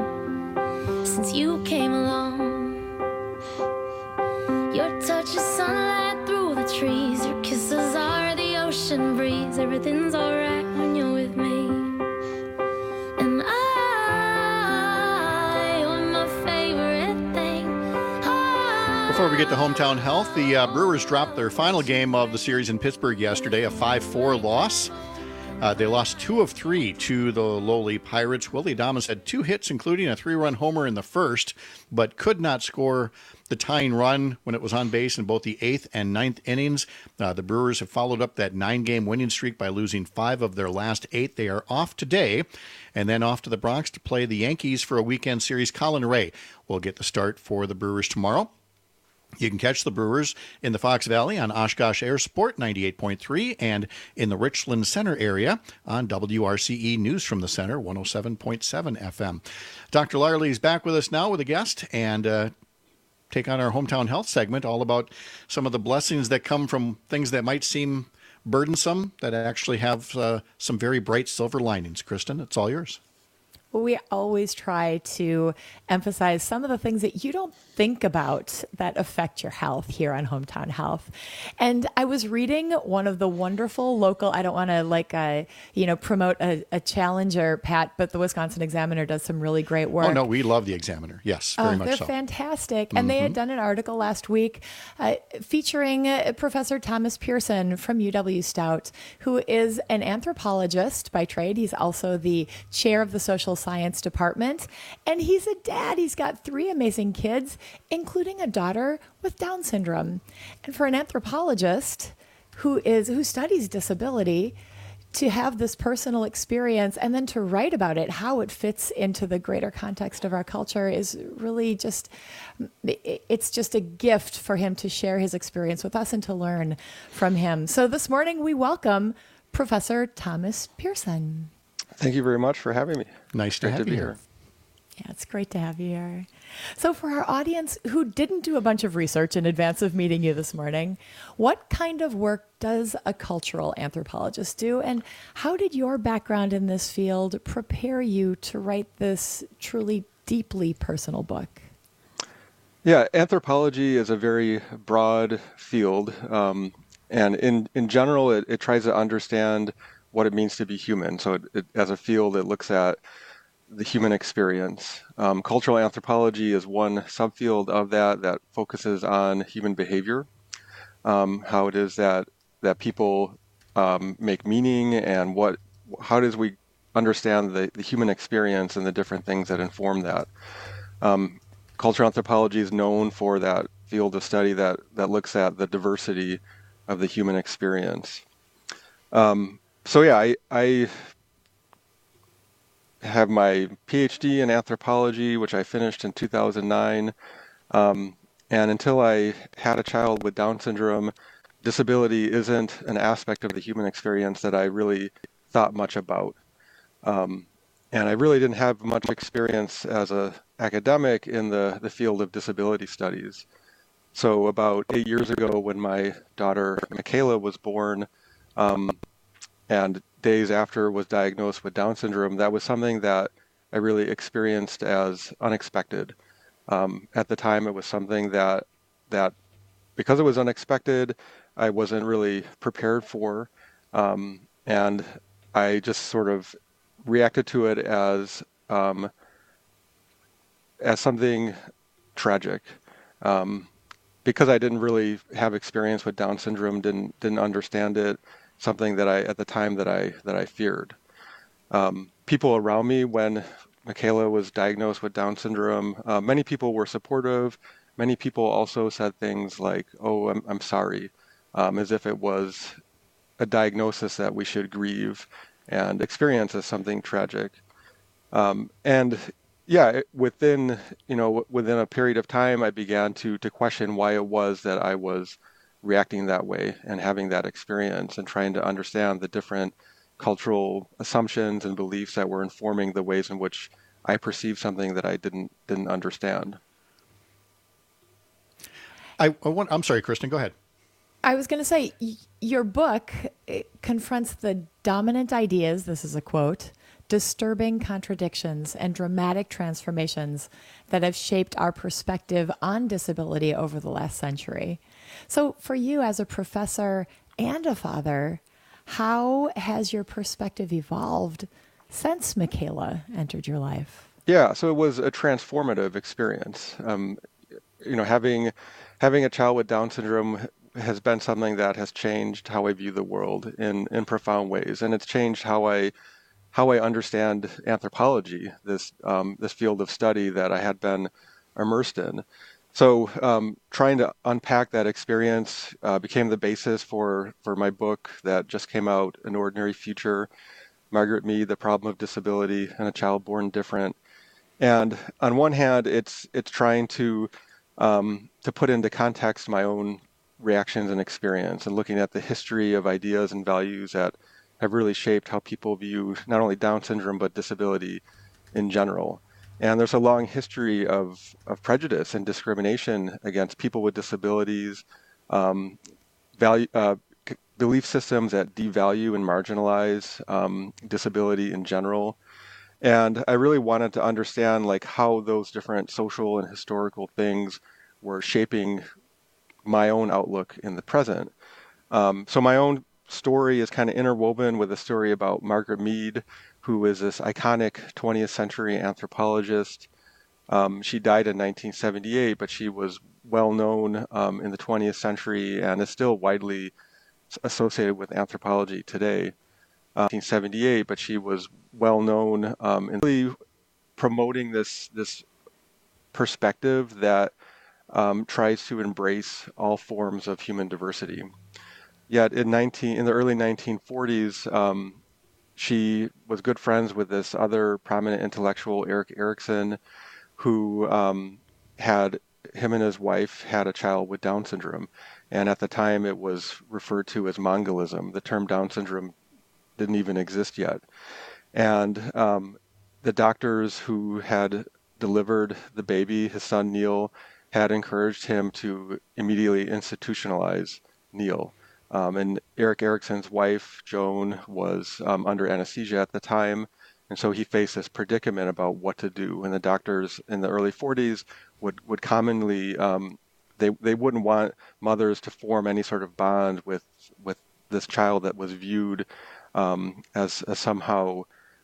along. Since you came along. Your touch is sunlight through the trees. Your kisses are the ocean breeze. Everything's alright when you're with me. And I Before we get to Hometown Health, the uh, Brewers dropped their final game of the series in Pittsburgh yesterday, a five four loss. Uh, they lost two of three to the lowly Pirates. Willie Adames had two hits, including a three-run homer in the first, but could not score the tying run when it was on base in both the eighth and ninth innings. Uh, the Brewers have followed up that nine-game winning streak by losing five of their last eight. They are off today, and then off to the Bronx to play the Yankees for a weekend series. Colin Ray will get the start for the Brewers tomorrow. You can catch the Brewers in the Fox Valley on Oshkosh Air Sport ninety-eight point three and in the Richland Center area on W R C E News from the Center one oh seven point seven F M. Doctor Larley is back with us now with a guest and uh, take on our Hometown Health segment, all about some of the blessings that come from things that might seem burdensome that actually have uh, some very bright silver linings. Kristen, it's all yours. We always try to emphasize some of the things that you don't think about that affect your health here on Hometown Health. And I was reading one of the wonderful local, I don't want to like, uh, you know, promote a, a challenger, Pat, but the Wisconsin Examiner does some really great work. Oh, no, we love the Examiner. Yes, very oh, much they're so. fantastic. And mm-hmm. they had done an article last week uh, featuring uh, Professor Thomas Pearson from U W Stout, who is an anthropologist by trade. He's also the chair of the social science department. And he's a dad. He's got three amazing kids, including a daughter with Down syndrome. And for an anthropologist who is who studies disability, to have this personal experience and then to write about it, how it fits into the greater context of our culture, is really just, it's just a gift for him to share his experience with us and to learn from him. So this morning we welcome Professor Thomas Pearson. Thank you very much for having me. Nice to have you here. Yeah, it's great to have you here. So for our audience who didn't do a bunch of research in advance of meeting you this morning, what kind of work does a cultural anthropologist do? And how did your background in this field prepare you to write this truly deeply personal book? Yeah, anthropology is a very broad field. Um, and in, in general, it, it tries to understand what it means to be human. So it, it, as a field, it looks at the human experience. Um, cultural anthropology is one subfield of that that focuses on human behavior, um, how it is that that people um, make meaning, and what how does we understand the, the human experience and the different things that inform that. Um, cultural anthropology is known for that field of study that that looks at the diversity of the human experience. Um, so yeah, I. I have my PhD in anthropology, which I finished in two thousand nine. Um, and until I had a child with Down syndrome, disability isn't an aspect of the human experience that I really thought much about. Um, and I really didn't have much experience as an academic in the, the field of disability studies. So about eight years ago, when my daughter Michaela was born, um, and days after was diagnosed with Down syndrome, that was something that I really experienced as unexpected. Um, at the time, it was something that, that because it was unexpected, I wasn't really prepared for. Um, and I just sort of reacted to it as, um, as something tragic. Um, because I didn't really have experience with Down syndrome, didn't, didn't understand it, something that I, at the time, that I that I feared. Um, people around me, when Michaela was diagnosed with Down syndrome, uh, many people were supportive. Many people also said things like, "Oh, I'm I'm sorry," um, as if it was a diagnosis that we should grieve and experience as something tragic. Um, and yeah, within you know within a period of time, I began to to question why it was that I was reacting that way and having that experience, and trying to understand the different cultural assumptions and beliefs that were informing the ways in which I perceived something that I didn't didn't understand. I, I want, I'm sorry, Kristen, go ahead. I was going to say, y- your book confronts the dominant ideas, this is a quote, disturbing contradictions and dramatic transformations that have shaped our perspective on disability over the last century. So for you as a professor and a father, how has your perspective evolved since Michaela entered your life? Yeah, so it was a transformative experience. Um, you know, having having a child with Down syndrome has been something that has changed how I view the world in, in profound ways, and it's changed how I how I understand anthropology, this um, this field of study that I had been immersed in. So um, trying to unpack that experience uh, became the basis for, for my book that just came out, An Ordinary Future, Margaret Mead, The Problem of Disability and a Child Born Different. And on one hand, it's it's trying to um, to put into context my own reactions and experience, and looking at the history of ideas and values that have really shaped how people view not only Down syndrome, but disability in general. And there's a long history of, of prejudice and discrimination against people with disabilities, um, value, uh, c- belief systems that devalue and marginalize um, disability in general. And I really wanted to understand like how those different social and historical things were shaping my own outlook in the present. Um, so my own story is kind of interwoven with a story about Margaret Mead, who is this iconic twentieth century anthropologist. Um, she died in nineteen seventy-eight, but she was well known um, in the twentieth century and is still widely associated with anthropology today. Uh, nineteen seventy-eight, but she was well known um, in really promoting this this perspective that um, tries to embrace all forms of human diversity. Yet in nineteen in the early nineteen forties, um, she was good friends with this other prominent intellectual, Erik Erikson, who um, had him and his wife had a child with Down syndrome, and at the time it was referred to as Mongolism. The term Down syndrome didn't even exist yet. And um, the doctors who had delivered the baby, his son Neil, had encouraged him to immediately institutionalize Neil. Um, and Erik Erikson's wife, Joan, was um, under anesthesia at the time, and so he faced this predicament about what to do. And the doctors in the early forties would, would commonly, um, they, they wouldn't want mothers to form any sort of bond with, with this child that was viewed Um, as, as somehow,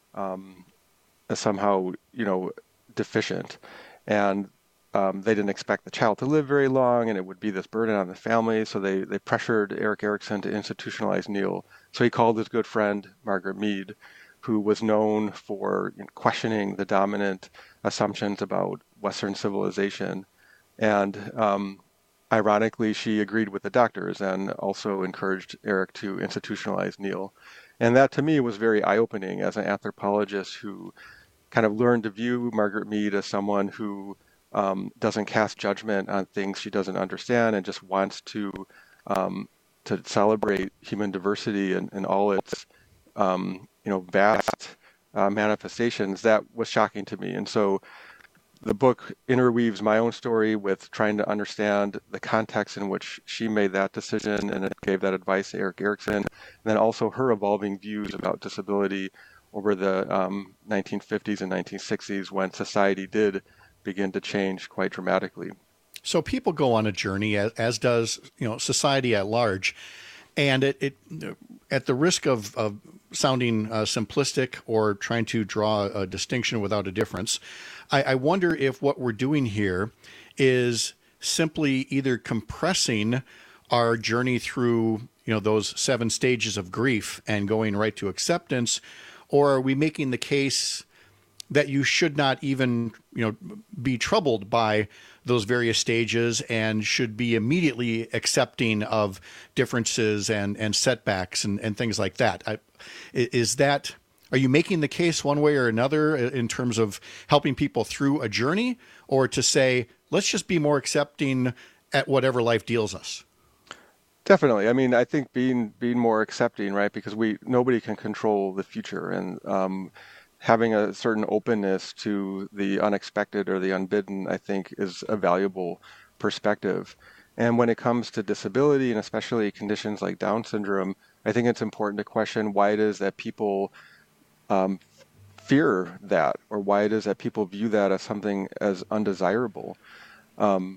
um, as somehow, you know, deficient, and um, they didn't expect the child to live very long, and it would be this burden on the family. So they they pressured Erik Erikson to institutionalize Neil. So he called his good friend Margaret Mead, who was known for you know, questioning the dominant assumptions about Western civilization, and um, ironically, she agreed with the doctors and also encouraged Erik to institutionalize Neil. And that to me was very eye-opening as an anthropologist who kind of learned to view Margaret Mead as someone who um, doesn't cast judgment on things she doesn't understand and just wants to um, to celebrate human diversity and, and all its um, you know vast uh, manifestations. That was shocking to me. And so the book interweaves my own story with trying to understand the context in which she made that decision and gave that advice to Erik Erikson, and then also her evolving views about disability over the um, nineteen fifties and nineteen sixties when society did begin to change quite dramatically. So people go on a journey, as, as does you know society at large, and it, it at the risk of, of sounding uh, simplistic or trying to draw a distinction without a difference, I, I wonder if what we're doing here is simply either compressing our journey through you know those seven stages of grief and going right to acceptance, or are we making the case that you should not even you know be troubled by those various stages and should be immediately accepting of differences and, and setbacks and, and things like that? I, is that, are you making the case one way or another in terms of helping people through a journey, or to say, let's just be more accepting at whatever life deals us? Definitely. I mean, I think being being more accepting, right? Because we nobody can control the future, and um, having a certain openness to the unexpected or the unbidden, I think, is a valuable perspective. And when it comes to disability, and especially conditions like Down syndrome, I think it's important to question why it is that people um, fear that, or why it is that people view that as something as undesirable. Um,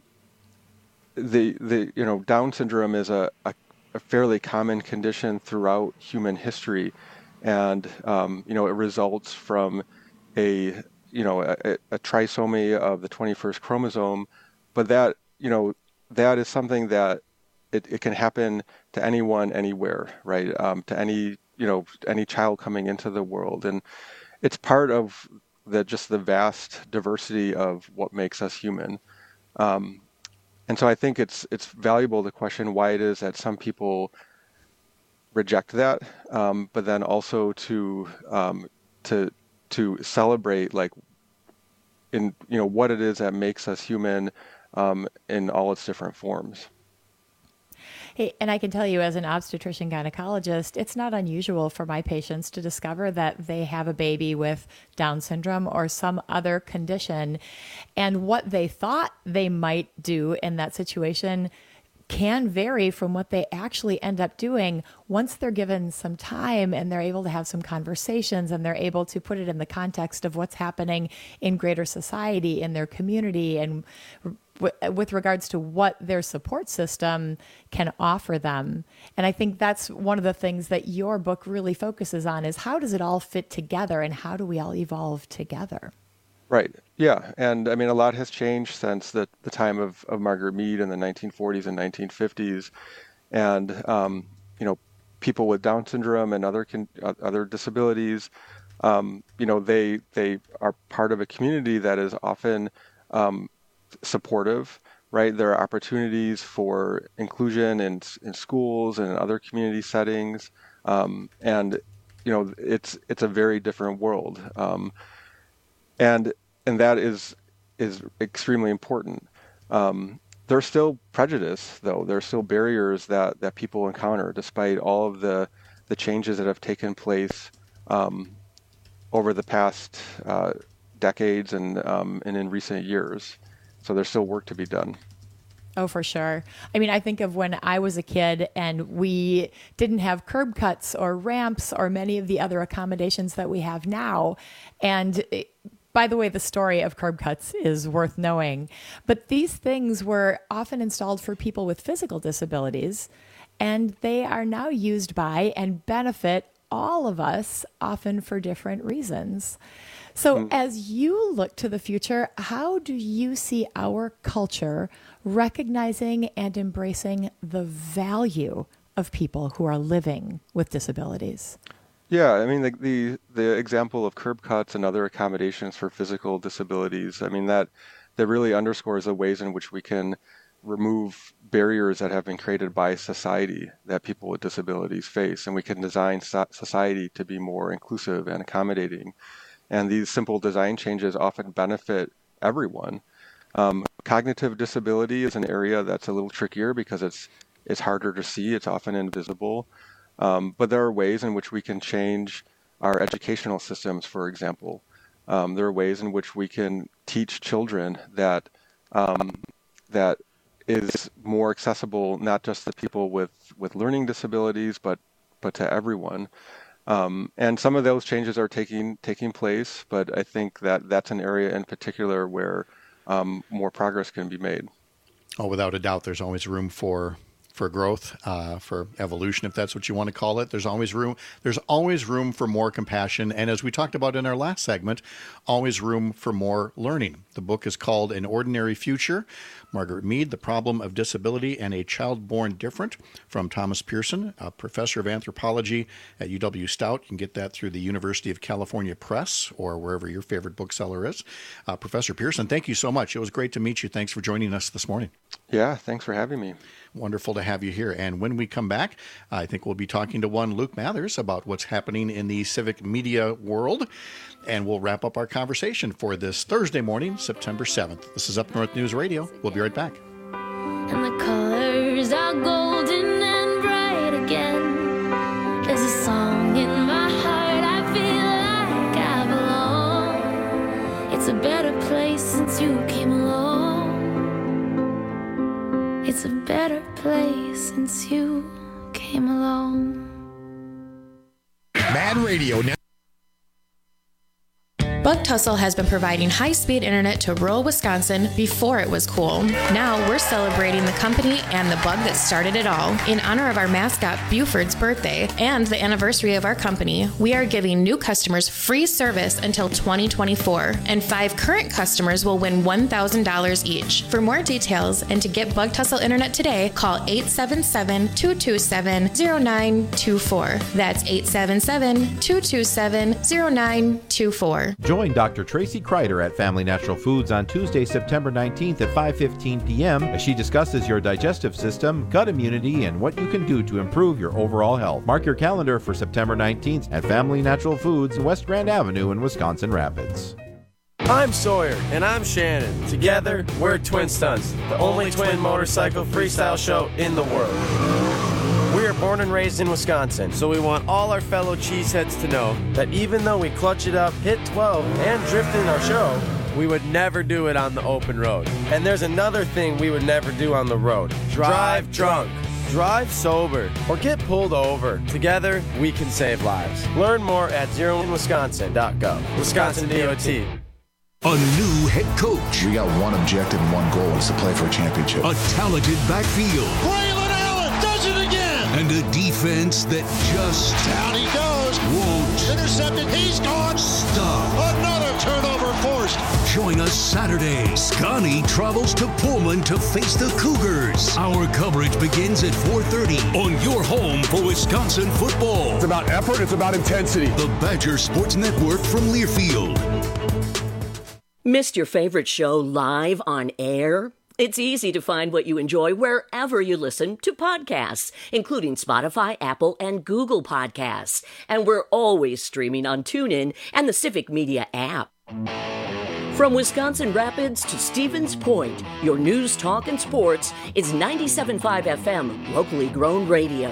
the the you know Down syndrome is a, a, a fairly common condition throughout human history. And, um, you know, it results from a, you know, a, a trisomy of the twenty-first chromosome. But that, you know, that is something that it, it can happen to anyone, anywhere, right? Um, to any, you know, any child coming into the world. And it's part of the just the vast diversity of what makes us human. Um, and so I think it's it's valuable to question why it is that some people reject that, um, but then also to um, to to celebrate like in you know what it is that makes us human um, in all its different forms. Hey, and I can tell you as an obstetrician gynecologist, it's not unusual for my patients to discover that they have a baby with Down syndrome or some other condition, and what they thought they might do in that situation can vary from what they actually end up doing once they're given some time and they're able to have some conversations and they're able to put it in the context of what's happening in greater society, in their community, and w- with regards to what their support system can offer them. And I think that's one of the things that your book really focuses on, is how does it all fit together and how do we all evolve together? Right. Yeah. And I mean, a lot has changed since the, the time of, of Margaret Mead in the nineteen forties and nineteen fifties. And, um, you know, people with Down syndrome and other con- other disabilities, um, you know, they they are part of a community that is often um, supportive, right? There are opportunities for inclusion in, in schools and in other community settings. Um, and, you know, it's it's a very different world. Um, And and that is is extremely important. Um, there's still prejudice, though. There's still barriers that, that people encounter, despite all of the, the changes that have taken place um, over the past uh, decades and um, and in recent years. So there's still work to be done. Oh, for sure. I mean, I think of when I was a kid and we didn't have curb cuts or ramps or many of the other accommodations that we have now. And it, by the way, the story of curb cuts is worth knowing. But these things were often installed for people with physical disabilities, and they are now used by and benefit all of us, often for different reasons. So mm. as you look to the future, how do you see our culture recognizing and embracing the value of people who are living with disabilities? Yeah, I mean, the, the the example of curb cuts and other accommodations for physical disabilities, I mean, that that really underscores the ways in which we can remove barriers that have been created by society that people with disabilities face, and we can design so- society to be more inclusive and accommodating. And these simple design changes often benefit everyone. Um, cognitive disability is an area that's a little trickier because it's it's harder to see. It's often invisible. Um, but there are ways in which we can change our educational systems, for example. Um, there are ways in which we can teach children that um, that is more accessible, not just to people with, with learning disabilities, but but to everyone. Um, and some of those changes are taking taking place, but I think that that's an area in particular where um, more progress can be made. Oh, without a doubt, there's always room for for growth, uh, for evolution, if that's what you want to call it. There's always room. There's always room for more compassion. And as we talked about in our last segment, always room for more learning. The book is called An Ordinary Future, Margaret Mead, The Problem of Disability and a Child Born Different, from Thomas Pearson, a professor of anthropology at U W Stout. You can get that through the University of California Press or wherever your favorite bookseller is. Uh, Professor Pearson, thank you so much. It was great to meet you. Thanks for joining us this morning. Yeah, thanks for having me. Wonderful to have you here. And when we come back, I think we'll be talking to one Luke Mathers about what's happening in the civic media world. And we'll wrap up our conversation for this Thursday morning, September seventh. This is Up North News Radio. We'll be right back. And the colors are golden and bright again. There's a song in my heart, I feel like I belong. It's a better place since you came along. It's a better place since you came along. Mad Radio now. Bug Tussle has been providing high-speed internet to rural Wisconsin before it was cool. Now we're celebrating the company and the bug that started it all. In honor of our mascot Buford's birthday and the anniversary of our company, we are giving new customers free service until twenty twenty-four, and five current customers will win one thousand dollars each. For more details and to get Bug Tussle internet today, call eight seven seven, two two seven, zero nine two four. That's eight seven seven, two two seven, zero nine two four. Join Doctor Tracy Kreider at Family Natural Foods on Tuesday, September nineteenth at five fifteen p.m. as she discusses your digestive system, gut immunity, and what you can do to improve your overall health. Mark your calendar for September nineteenth at Family Natural Foods, West Grand Avenue in Wisconsin Rapids. I'm Sawyer, and I'm Shannon. Together, we're Twin Stunts, the only twin motorcycle freestyle show in the world. We are born and raised in Wisconsin, so we want all our fellow cheeseheads to know that even though we clutch it up, hit twelve, and drift in our show, we would never do it on the open road. And there's another thing we would never do on the road. Drive drunk. Drive sober or get pulled over. Together, we can save lives. Learn more at zero in wisconsin dot gov. Wisconsin D O T. A new head coach. We got one objective and one goal is to play for a championship. A talented backfield. Braylon Allen does it again. And a defense that just down he goes. Won't intercepted. He's gone. Stop. Another turnover forced. Join us Saturday. Scotty travels to Pullman to face the Cougars. Our coverage begins at four thirty on your home for Wisconsin football. It's about effort. It's about intensity. The Badger Sports Network from Learfield. Missed your favorite show live on air? It's easy to find what you enjoy wherever you listen to podcasts, including Spotify, Apple, and Google Podcasts. And we're always streaming on TuneIn and the Civic Media app. From Wisconsin Rapids to Stevens Point, your news, talk, and sports is ninety-seven point five F M, locally grown radio.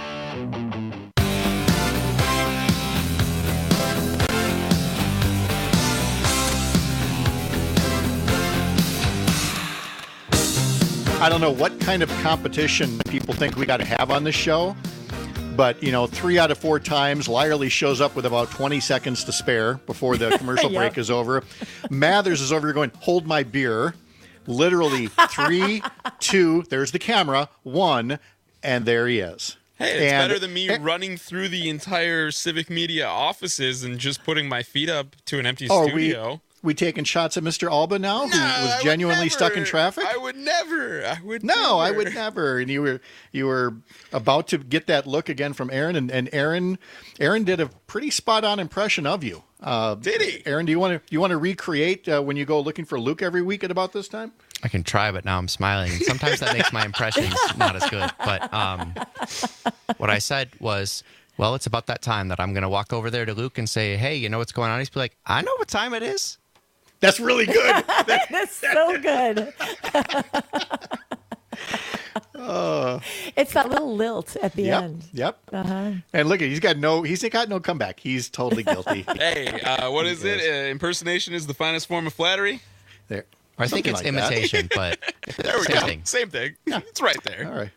I don't know what kind of competition people think we got to have on this show, but, you know, three out of four times, Lyerly shows up with about twenty seconds to spare before the commercial yep. break is over. Mathers is over here going, hold my beer. Literally three, two, there's the camera, one, and there he is. Hey, it's and, better than me and, running through the entire Civic Media offices and just putting my feet up to an empty oh, studio. We, we taking shots at Mister Alba now, who no, was genuinely stuck in traffic? I would never. I would no, never. I would never. And you were you were about to get that look again from Aaron, and, and Aaron Aaron did a pretty spot on impression of you. Uh, did he? Aaron, do you want to you want to recreate uh, when you go looking for Luke every week at about this time? I can try, but now I'm smiling. Sometimes that makes my impressions not as good. But um, what I said was, well, it's about that time that I'm going to walk over there to Luke and say, hey, you know what's going on? He's be like, I know what time it is. That's really good. That's so good. uh, it's that little lilt at the yep, end. Yep. Uh-huh. And look, he's got no he's got no comeback. He's totally guilty. Hey, uh, what is it? Uh, impersonation is the finest form of flattery. There. I think it's like imitation, but there we same go. Thing. Same thing. Yeah. It's right there. All right.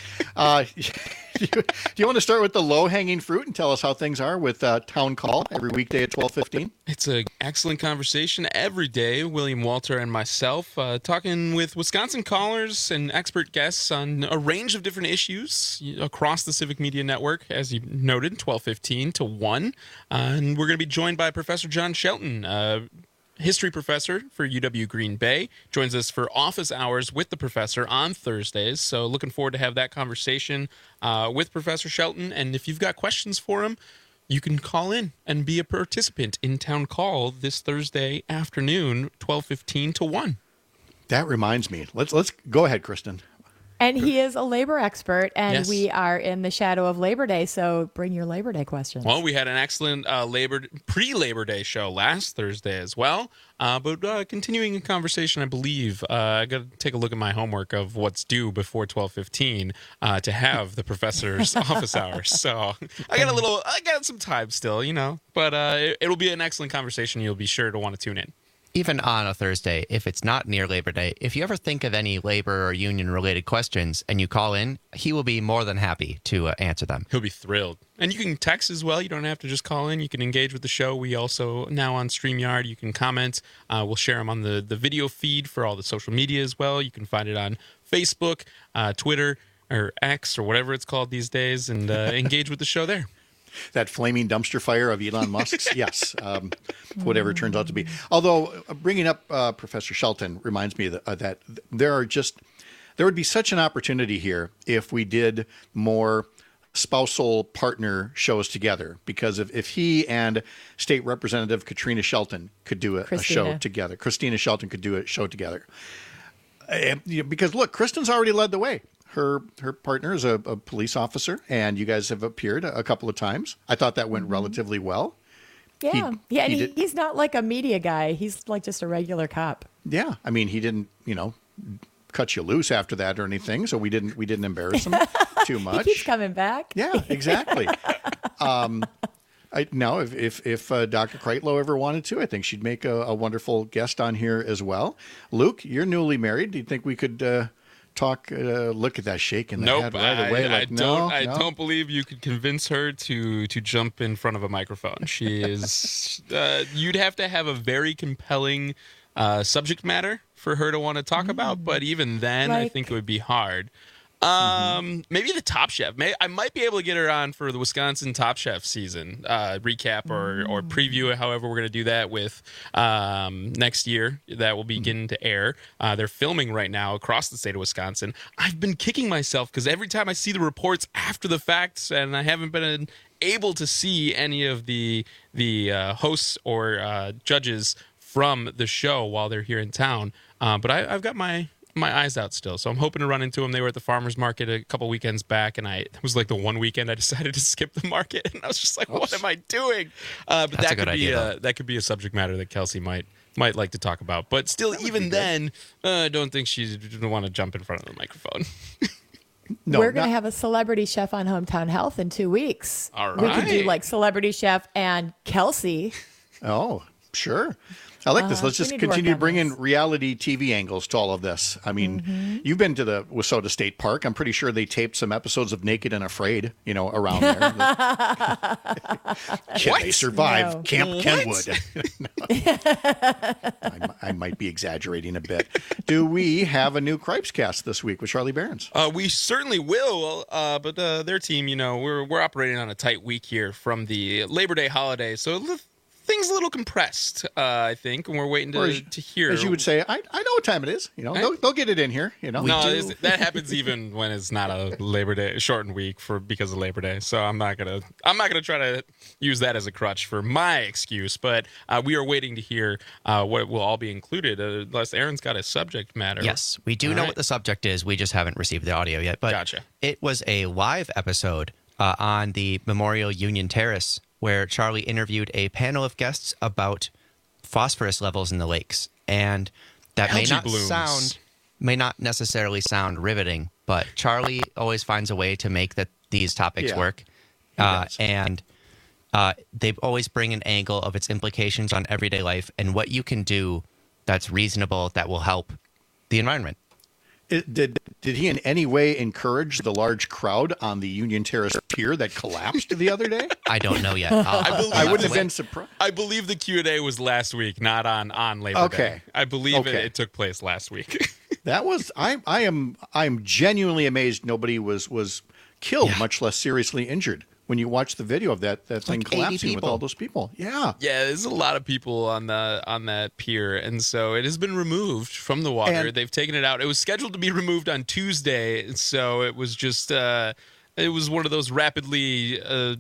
Uh, do, you, do you want to start with the low-hanging fruit and tell us how things are with uh, Town Call every weekday at twelve fifteen? It's an excellent conversation every day. William Walter and myself uh, talking with Wisconsin callers and expert guests on a range of different issues across the Civic Media Network, as you noted, twelve fifteen to one. Uh, and we're going to be joined by Professor John Shelton, uh, history professor for U W Green Bay, joins us for office hours with the professor on Thursdays. So looking forward to have that conversation uh, with Professor Shelton. And if you've got questions for him, you can call in and be a participant in Town Call this Thursday afternoon, twelve fifteen to one. That reminds me. Let's let's go ahead, Kristen. And he is a labor expert, and yes. we are in the shadow of Labor Day, so bring your Labor Day questions. Well, we had an excellent uh, labor pre-Labor Day show last Thursday as well, uh, but uh, continuing a conversation, I believe. Uh, I got to take a look at my homework of what's due before twelve fifteen uh, to have the professor's office hours. So I got a little, I got some time still, you know, but uh, it, it'll be an excellent conversation. You'll be sure to want to tune in. Even on a Thursday, if it's not near Labor Day, if you ever think of any labor or union-related questions and you call in, he will be more than happy to uh, answer them. He'll be thrilled. And you can text as well. You don't have to just call in. You can engage with the show. We also, now on StreamYard, you can comment. Uh, we'll share them on the, the video feed for all the social media as well. You can find it on Facebook, uh, Twitter, or X, or whatever it's called these days, and uh, engage with the show there. That flaming dumpster fire of Elon Musk's, yes, um, whatever it turns out to be. Although uh, bringing up uh, Professor Shelton reminds me that, uh, that there are just there would be such an opportunity here if we did more spousal partner shows together. Because if, if he and State Representative Katrina Shelton could do a, a show together, Christina Shelton could do a show together. Uh, because look, Kristen's already led the way. Her her partner is a, a police officer, and you guys have appeared a, a couple of times. I thought that went mm-hmm. relatively well. Yeah, he, yeah, and he he, he's not like a media guy. He's like just a regular cop. Yeah, I mean, he didn't, you know, cut you loose after that or anything, so we didn't we didn't embarrass him too much. He keeps coming back. Yeah, exactly. um, I, no, if if, if uh, Doctor Kreitlow ever wanted to, I think she'd make a, a wonderful guest on here as well. Luke, you're newly married. Do you think we could uh, talk? Uh, look at that shaking the Nope, head right I, away. I Like, don't. no, I no. don't believe you could convince her to to jump in front of a microphone. She is. uh, you'd have to have a very compelling uh, subject matter for her to want to talk about. But even then, I Like- think it would be hard. Um, maybe the Top Chef. May I might be able to get her on for the Wisconsin Top Chef season uh, recap or or preview. However, we're going to do that with um, next year. That will begin to air. Uh, they're filming right now across the state of Wisconsin. I've been kicking myself because every time I see the reports after the facts, and I haven't been able to see any of the the uh, hosts or uh, judges from the show while they're here in town. Uh, but I, I've got my. my eyes out still, so I'm hoping to run into them. They were at the farmers market a couple weekends back, and I it was like the one weekend I decided to skip the market, and I was just like, "What am I doing?" Uh, but That's that a good could be idea, a, that could be a subject matter that Kelsey might might like to talk about. But still, even then, uh, I don't think she would want to jump in front of the microphone. No, We're going to not- have a celebrity chef on Hometown Health in two weeks. All We could do right. like celebrity chef and Kelsey. Oh, sure. I like this. Uh, Let's we just need to work continue to on bring in this. reality T V angles to all of this. I mean, Mm-hmm. you've been to the Wissota State Park. I'm pretty sure they taped some episodes of Naked and Afraid, you know, around there. Can What? they survive No. Camp What? Kenwood? I, mi- I might be exaggerating a bit. Do we have a new Cripes cast this week with Charlie Barons? Uh, we certainly will, uh, but uh, their team, you know, we're we're operating on a tight week here from the Labor Day holiday, so li- things a little compressed, uh, I think, and we're waiting Or to, as- to hear. As you would say, I, I know what time it is. You know, they'll, they'll get it in here. You know, no, it's- that happens even when it's not a Labor Day shortened week for because of Labor Day. So I'm not gonna I'm not gonna try to use that as a crutch for my excuse. But uh, we are waiting to hear uh, what will all be included, uh, unless Aaron's got a subject matter. Yes, we do All know right. what the subject is. We just haven't received the audio yet. But Gotcha. it was a live episode uh, on the Memorial Union Terrace where Charlie interviewed a panel of guests about phosphorus levels in the lakes. And that may Algae not blooms. sound may not necessarily sound riveting, but Charlie always finds a way to make that these topics Yeah, work. he Uh, does. and uh, they always bring an angle of its implications on everyday life and what you can do that's reasonable that will help the environment. It, did did he in any way encourage the large crowd on the Union Terrace pier that collapsed the other day? I don't know yet. I'll- I believe I wouldn't the- have been surprised. I believe the Q and A was last week, not on on Labor Day. Okay. I believe it, Okay. it took place last week. That was I. I am. I am genuinely amazed nobody was was killed, much less seriously injured. When you watch the video of that that thing Like eighty collapsing with people. all those people, yeah. Yeah, there's a lot of people on the on that pier, and so it has been removed from the water. And- They've taken it out. It was scheduled to be removed on Tuesday, and so it was just uh, it was one of those rapidly uh,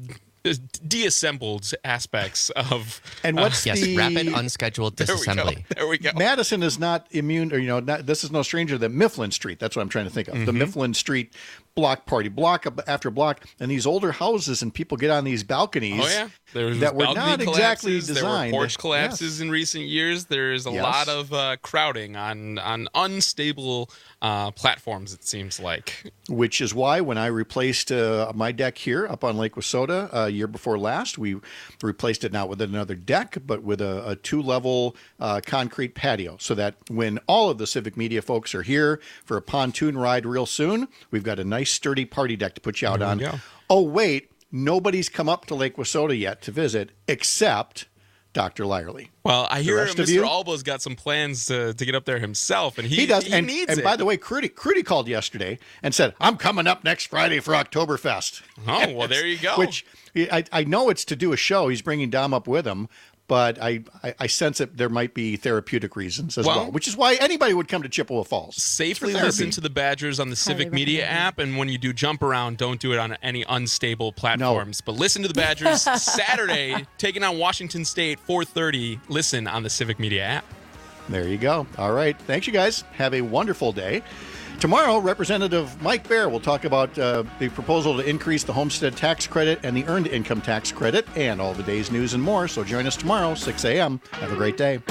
deassembled aspects of. And uh, what's yes, the rapid unscheduled there we go. disassembly. There we go. Madison is not immune, or you know, not, this is no stranger to Mifflin Street. That's what I'm trying to think of. Mm-hmm. The Mifflin Street block party, block after block, and these older houses, and people get on these balconies. Oh yeah, there was that were balcony not exactly collapses, designed. There were porch Yes. collapses in recent years. There's a Yes. lot of uh, crowding on on unstable uh, platforms. It seems like. Which is why when I replaced uh, my deck here up on Lake Wissota a year before last, we replaced it not with another deck, but with a, a two-level uh, concrete patio, so that when all of the Civic Media folks are here for a pontoon ride real soon, we've got a nice sturdy party deck to put you out There on. we go. Oh, wait, nobody's come up to Lake Wissota yet to visit except Doctor Lyerly. Well, I The hear rest of Mister you? Alba's got some plans to, to get up there himself, and he, He does, He and, needs and it. by the way, Crudy, Crudy called yesterday and said, "I'm coming up next Friday for Oktoberfest." Oh, well, there you go. Which I, I know it's to do a show. He's bringing Dom up with him, but I, I, I sense that there might be therapeutic reasons as well, Well- which is why anybody would come to Chippewa Falls. Safely for therapy. listen to the Badgers on the Civic Media app, and when you do jump around, don't do it on any unstable platforms. But listen to the Badgers Saturday, taking on Washington State, four thirty. Listen on the Civic Media app. There you go. All right. Thanks, you guys. Have a wonderful day. Tomorrow, Representative Mike Baer will talk about uh, the proposal to increase the homestead tax credit and the earned income tax credit and all the day's news and more. So join us tomorrow, six a.m. Have a great day.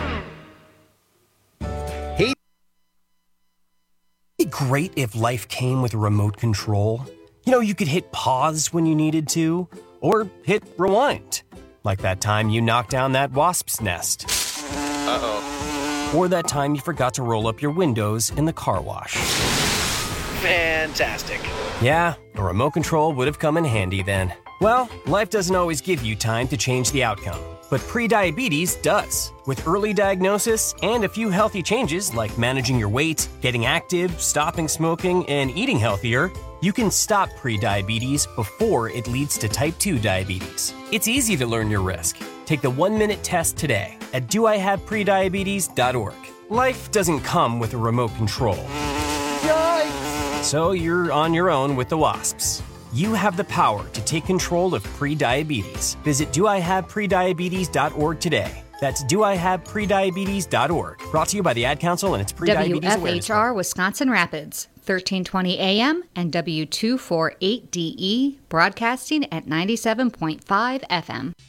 Hey. It'd be great if life came with a remote control. You know, you could hit pause when you needed to, Or hit rewind, like that time you knocked down that wasp's nest. Uh-oh. Or that time you forgot to roll up your windows in the car wash. Fantastic. Yeah, a remote control would have come in handy then. Well, life doesn't always give you time to change the outcome, but prediabetes does. With early diagnosis and a few healthy changes like managing your weight, getting active, stopping smoking, and eating healthier, you can stop prediabetes before it leads to type two diabetes. It's easy to learn your risk. Take the one-minute test today at do I have prediabetes dot org. Life doesn't come with a remote control. Yikes! So you're on your own with the wasps. You have the power to take control of prediabetes. Visit do I have prediabetes dot org today. That's do I have prediabetes dot org. Brought to you by the Ad Council and its Prediabetes W F H R Awareness Program. Wisconsin Rapids, thirteen twenty A M and W two forty-eight D E, broadcasting at ninety-seven point five F M.